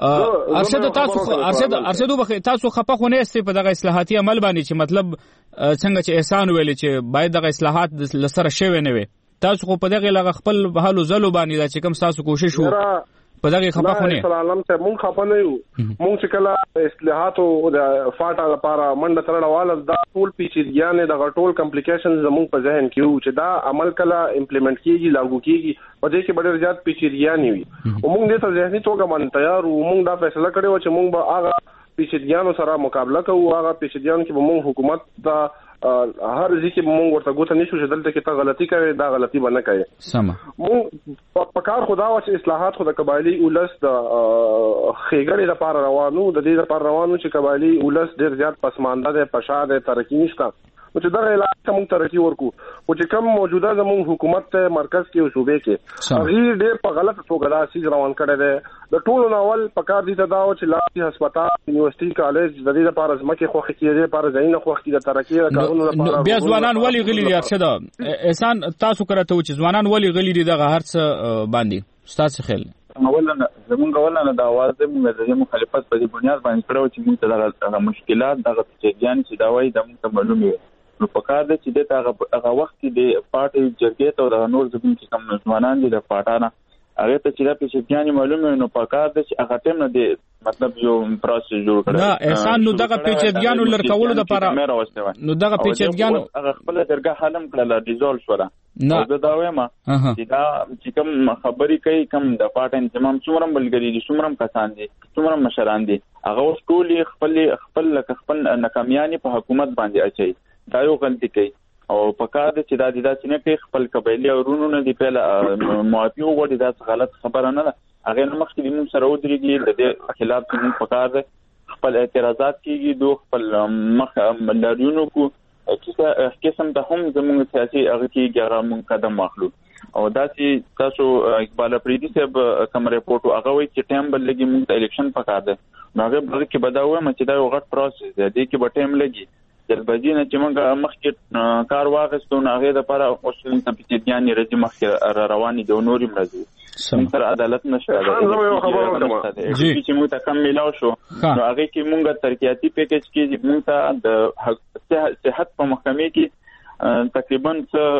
ارشد تاسو خپه خو نه استي په دغه اصلاحاتي عمل باندې چې مطلب څنګه چې احسان ویل چې باید دغه اصلاحات لسره شوي نه وي تاسو خو په دغه لغه خپل حالو زلو باندې دا چې کوم تاسو کوشش وو په دغه خپه خو نه سلام ته مونږ خپه نه یو مونږ چې کله اصلاحات او د فاټا لپاره منډه ترړواله دا ټول پیچیدګیانې د ټول کمپلیکیشنز زموږ په ذهن کې وو چې دا عمل کله امپلیمنٹ کیږي لاګو کیږي په دې کې ډېر زیات پیچیدګیانې وي او مونږ دې ته ذهني توګه باندې تیار وو مونږ دا فیصله کړو چې مونږ به هغه پیچیدګیانو سره مقابله کوو هغه پیچیدګیان کې به مونږ حکومت ته هر ځکه مونږ ورته ګوته نشو چې دلته کې ته غلطي کوي دا غلطي به نه کوي سم مونږ په کار خدا او چې اصلاحات خو د قبایلی اولس د خېګړې لپاره روانو د دې لپاره روانو چې قبایلی اولس ډېر زیات پسمانده ده پشاده ترقی نشته چې دا علاقه موږ ترقی ورکو او چې کوم موجوده زموږ حکومت ته مرکز کې او صوبې کې هغه ډېر په غلط توګه دا سیز روان کړی دی د ټولو ناول په کار دي ته دا چې لاسي هسپتال یونیورسيټي کالج د دې لپاره ځمکې خوخه کېږي لپاره ځینې خوخه کېږي د ترقی کارونو لپاره بیا ځوانان ولی غلي دي ارشد احسان تاسو کرته چې ځوانان ولی غلي دي دغه هرڅ باندې ستاسو خیال اولا زمونږ اولا د اواز د مخالفت په دې بنیاد باندې کړو چې موږ ته دغه مشکلات دغه پیچیدګیان چې دا وایي د موږ معلومي نو په کار د چې د هغه وخت کې د پارټي جرګې ته د نور زموږ چې کوم ځوانان دي د پټانه هغه ته چې د پیچیدګیان معلومه نو په کار د چې هغه ټیم نه دی مطلب یو پروسس جوړ کړی دا احسان نو دغه پیچیدګیان لرکولو د لپاره نو دغه پیچیدګیان هغه خپل درګه حلم کړل ډیزولف شولا نو دا وایم چې دا چې کوم خبري کوي کوم د پټ انضمام څومره بلګری دي څومره کسان دي څومره مشران دي هغه ټول خپل ناکامیانه په حکومت باندې اچي دا یو غلطي کوي او په کار د چې دا چې نه کې خپل قبایلی ورونو نه دی په موافقه وغوړي دا غلط خبره نه ده هغه مخکې د موږ سره ودرېږي د دې خلاف چې په کار د خپل اعتراضات کیږي دوه خپل مخ ملاريونو کو چې قسم ته هم زموږ سیاسي هغه کې هغه موږ قدم واخلو او دا چې تاسو اقبال پریدي صاحب کوم ریپورت هغه وایي چې ټایم بل لګي موږ ته الیکشن پکار ده نو هغه بل کې بداوه چې دا یو غټ پروسس دی چې به ټایم لګي جلبازي نه چې موږ مخکې کار واغستو نه هغه د لپاره اوس موږ ته پیچیدګیان راځي مخکې رواني د نوري مرزي تر عدالت نشته ده چې موږ ته کم ملاو شو نو هغه کې موږ ترقیاتي پیکیج کې موږ ته د صحت په محکمې کې تقریبا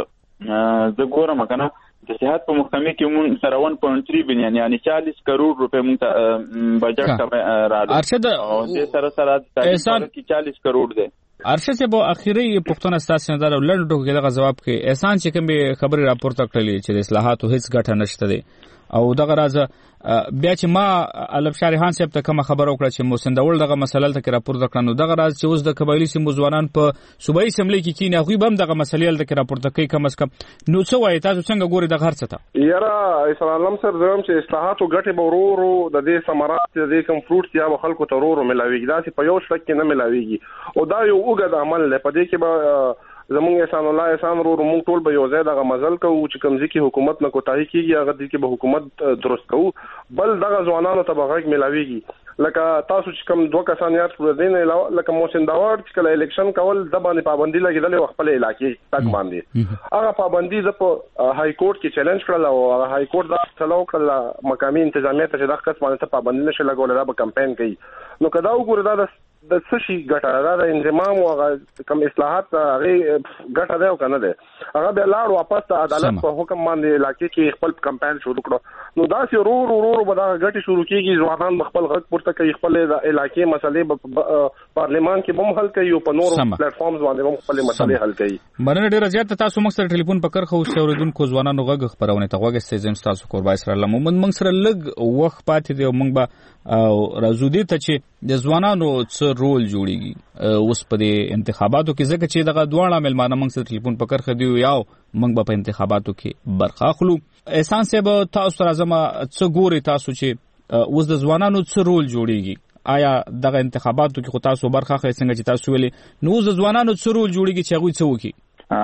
څه ګورم کنه د صحت په محکمې کې موږ سره 1.3 بلین یعنی 40 کروڑ روپے موږ ته بجټ راځي ارشد او د سره تقریبا 40 کروڑ ده ارشد سے بو اخیری پښتون استاسي نظر لړډو کې دغه جواب کې احسان چې کوم خبري راپورته کړلې چې د اصلاحاتو هیڅ ګټه نشته دي او دغه راز بیا چې ما علب شارحان صاحب ته کوم خبر وکړه چې موسندول دغه مسله ته راپورته کړنو دغه راز چې اوس د قبایلی سیمو ځوانان په صوبایي اسمبلی کې کینې غوي بم دغه مسلې ته راپورته کوي کم اس کم نو څه وایي تاسو څنګه ګوري دغه هرڅه ته یاره اسلام سر زم چې اصلاحاتو ګټه به ورو د دې ثمرات د کوم فروټ یا خلکو ته ورو ملاويږي دا چې په یو شک کې نه ملاويږي او دا یو وګد عمل نه پدې کې به زمونږ احسان الله احسان ورو موږ ټول به یو ځای دغه مزل کوو چې کوم ځکه حکومت نه کوتاهي کیږي هغه د کې به حکومت درست کوو بل دغه ځوانانو ته به غږ ملاويږي لکه تاسو چې کوم دوه کسان یاد کړو دین علاوه لکه موسن داوړ چې کله الیکشن کول د باندې پابندي لګیدل او خپل علاقې تک باندې هغه پابندي د هاي کورټ کې چیلنج کړل او هغه هاي کورټ دا چلو کړل مقامي انتظامیه ته چې دغه قسم باندې پابندي نشي لګول دا به کمپاین کوي نو کدا وګوره دا د سشي ګټه دا د انضمام او کوم اصلاحات هغه ګټه ده او کنه ده هغه به لاړ واپس د عدالت په حکم باندې علاقې کې خپل کمپاین شروع کړو نو دا چې ورو به دا ګټه شروع کیږي ځوانان خپل غږ پورته کوي خپل د علاقې مسلې پارلیمان کې بم حل کوي او په نور پلیټ فارمز باندې هم خپل مسلې حل کوي مرنه ډیر زیات تاسو موږ سره ټلیفون پکړ خو اوریدونکو ځوانانو غږ خبرونه ته غوږ استې تاسو قربای سره لمون موږ سره لګ وخت پاتې دی موږ به راځو دي ته چې د ځوانانو څه رول جوړيږي اوس په انتخاباتو کې ځکه چې دغه دواړه ملمانه موږ سره ټلیفون پکړ خدي یاو موږ په انتخاباتو کې برخه اخلو احسان صاحب تاسو سره زما څه ګوري تاسو چې اوس د ځوانانو څه رول جوړيږي آیا دغه انتخاباتو کې خو تاسو برخه اخلئ څنګه چې تاسو ویلي نو اوس د ځوانانو څه رول جوړيږي چې هغه څه وکړي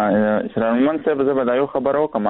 اسلام صاحب زه به دا یو خبر وکم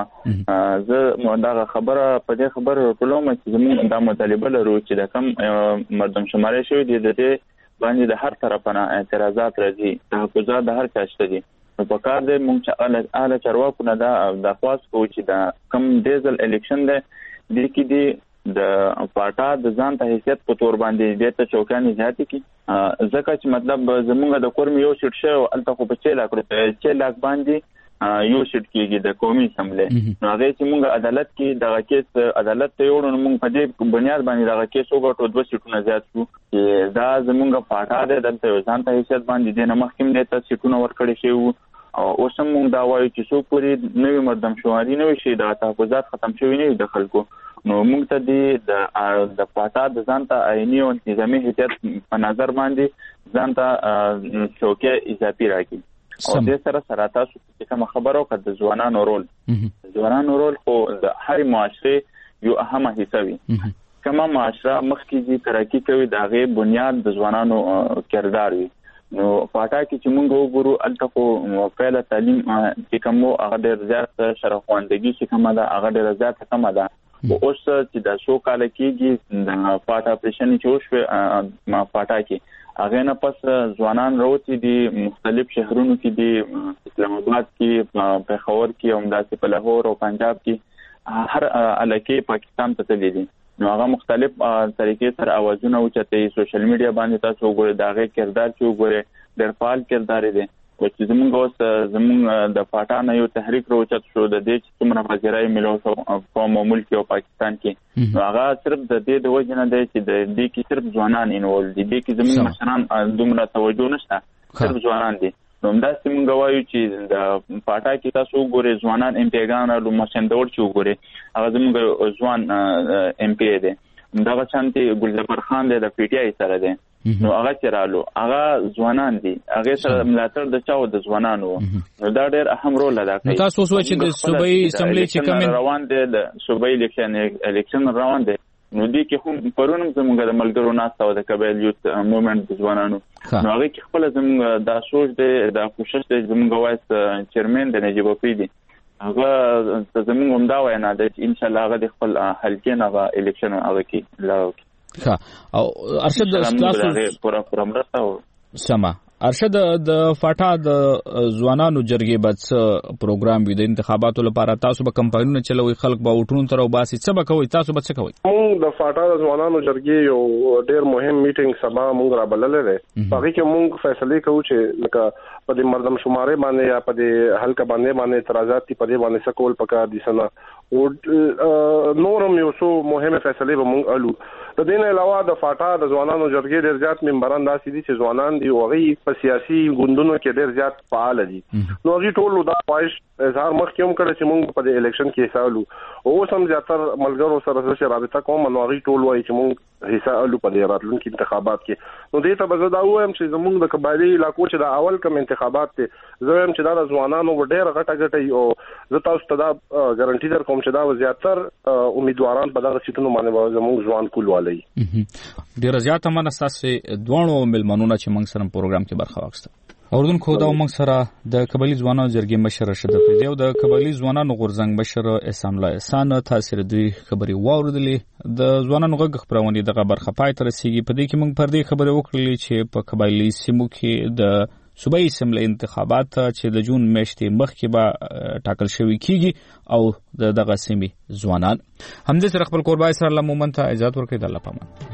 زه دا خبره په دې خبره کوم چې زموږ د مطالبه لرو چې د کم مردم شمارې شوی دی د باندې د هر طرفه نه اعتراضات راځي، تحفظات د هر چا شته دي. نو په کار دی مونږ چې اعلی چارواکو نه دا درخواست کوو چې دا کم ډیزل الیکشن دی دې کې دی د پارټا د ځان ته حیثیت په تور باندې دې ته چوکانې زیاتې کړي، ځکه چې مطلب زمونږ د کورم یو سیټ شوی او هلته خو په 6 لاک باندې یو سیټ کېږي د قومي اسمبلی. نو هغې چې مونږ عدالت کې دغه کیس عدالت ته یوړو نو مونږ په دې بنیاد باندې دغه کیس وګټو 2 سیټونه زیات شو چې دا زمونږ پارټا دی دلته یو ځان ته حیثیت باندې دې نه مخکې هم دې ته سیټونه ورکړي شوي وو او اوس هم مونږ دا وایو چې څو پورې نوې مردمشماري نه وي شي دغه تحفظات ختم شوي نه وي د خلکو، نو مونږ ته د پارټا د ځان ته عیني او نظامي حیثیت په نظر باندې ځان ته چوکۍ اضافي راکړي. او دې سره تاسو چې کوم خبرو کړه د ځوانانو رول خو د هر معاشره یو اهمه حصہ وي. کومه معاشره مخکې ترقی کوي د هغه بنیاد د ځوانانو کردار وي. نو پاټا کې چې موږ وګورو الته خو فعال تعلیم چې کوم هغه ډېر زیات شرفواندګي چې کومه ده هغه ډېر زیات کمه ده. اوس چې د شو کال کېږي د پاټا اپریشن چې وشو ما پاټا کې هغه نه پس ځوانان راوتی دي مختلف شهرونو کې دي، اسلام آباد کې، پېښور کې، همداسې په لاهور او پنجاب کې هر علاقې پاکستان ته تللي دي. نو هغه مختلف طریقې سره اوازونه اوچتوي، سوشل میډیا باندې تاسو وګورئ د هغې کردار چې وګورئ ډېر فعال کردار دی. او چې زمونږ اوس زمونږ د پاټا نه یو تحریک راوچت شو د دې چې څومره پذیرایي میلاو شو قوم او ملک او پاکستان کې، نو هغه صرف د دې د وجې نه دی چې د دې کې صرف ځوانان انوول دي، دې کې زمونږ مشران دومره توجه نشته، صرف ځوانان دي. نو همداسې مونږ وایو چې د پاټا کې تاسو وګورئ ځوانان ام پیګان او مسندور چې وګورئ هغه زمونږ ځوان ام پی دی، دغه شانتي ګلزبر خان دی د پی ټی آی سره دی. نو هغه چرالو هغه ځوانان دي، هغه سره ملاتړ د چاو د ځوانانو، نو دا ډېر اهم رول ادا کوي. تاسو سوچ چې د صوبایي اسمبلی چې کوم روان دي د صوبایي الیکشن روان دي، نو دې کې هم پرونم زموږ د ملګرو ناست او د قبایل یوت موومېنټ د ځوانانو، نو هغه کې خپل زموږ دا سوچ دی دا کوشش دی زموږ وایس چیرمن د نجیب افریدي هغه زموږ هم دا وینا ده چې ان شاء الله هغه د خپل حلقې نه الیکشن هغه کې لاو ها. او ارشد تاسو پورا مرسته سما ارشد د فاټا د ځوانانو جرګې بعد پروګرام وي د انتخاباتو لپاره تاسو به کمپاینونه چلوي، خلک به وټرون تر او باسي څه به کوي، تاسو به څه کوي؟ موږ د فاټا د ځوانانو جرګې یو ډېر مهم میټینګ سبا موږ را بللې ده، هغه کې موږ فیصله کوو چې لکه په دې مردم شمارې باندې یا په دې حلقه باندې اعتراضات په دې باندې سکول پکار دي سنا او نورم یو څو مهمه فیصله به موږ الو. د دې نه علاوه د فاټا د ځوانانو جرګې ډېر زیات ممبران داسې دي چې ځوانان دي او هغه په سیاسي ګوندونو کې ډېر زیات فعال دي، نو هغه ټول دا خواهش اظهار مخکې هم کړی چې موږ په دې الیکشن کې حصہ الو او اوس هم زیاتره ملګرو سره چې رابطه کوم نو هغه ټول وایي چې موږ حصہ الو په دې راتلونکي انتخابات کې. نو دې ته به زه دا وایم چې زموږ د قبایلي علاقو چې د اول کوم انتخابات دي زه وایم چې دا د ځوانانو ډېر غټه او زه تاسو ته دا ګارانټي در کوم چې دا زیاتره امیدواران په دغه سیټونو باندې زموږ ځوان کولوالي. ډیر زیاته منستاسې دوانو ملمنونه چې موږ سره پروګرام کې برخه واخیسته. اوردونکو دا موږ سره د قبایلي ځوانانو جرګې مشر رشید افریدي او د قبایلي ځوانانو غورځنګ مشر احسان الله احسان تاثیر دوی خبري واوردلې. د ځوانانو غږ خبرونه دغه برخه پای تر رسیدي، په دې کې موږ پر دې خبرې وکړلې چې په قبایلي سیمو کې د صوبایي اسمبلی انتخابات چې د جون میاشتې مخکې به ټاکل شوي کیږي او دغه سیمې ځوانان همدې سره خپل قربای سره لمومن ته اجازه ورکړي. د الله پامان.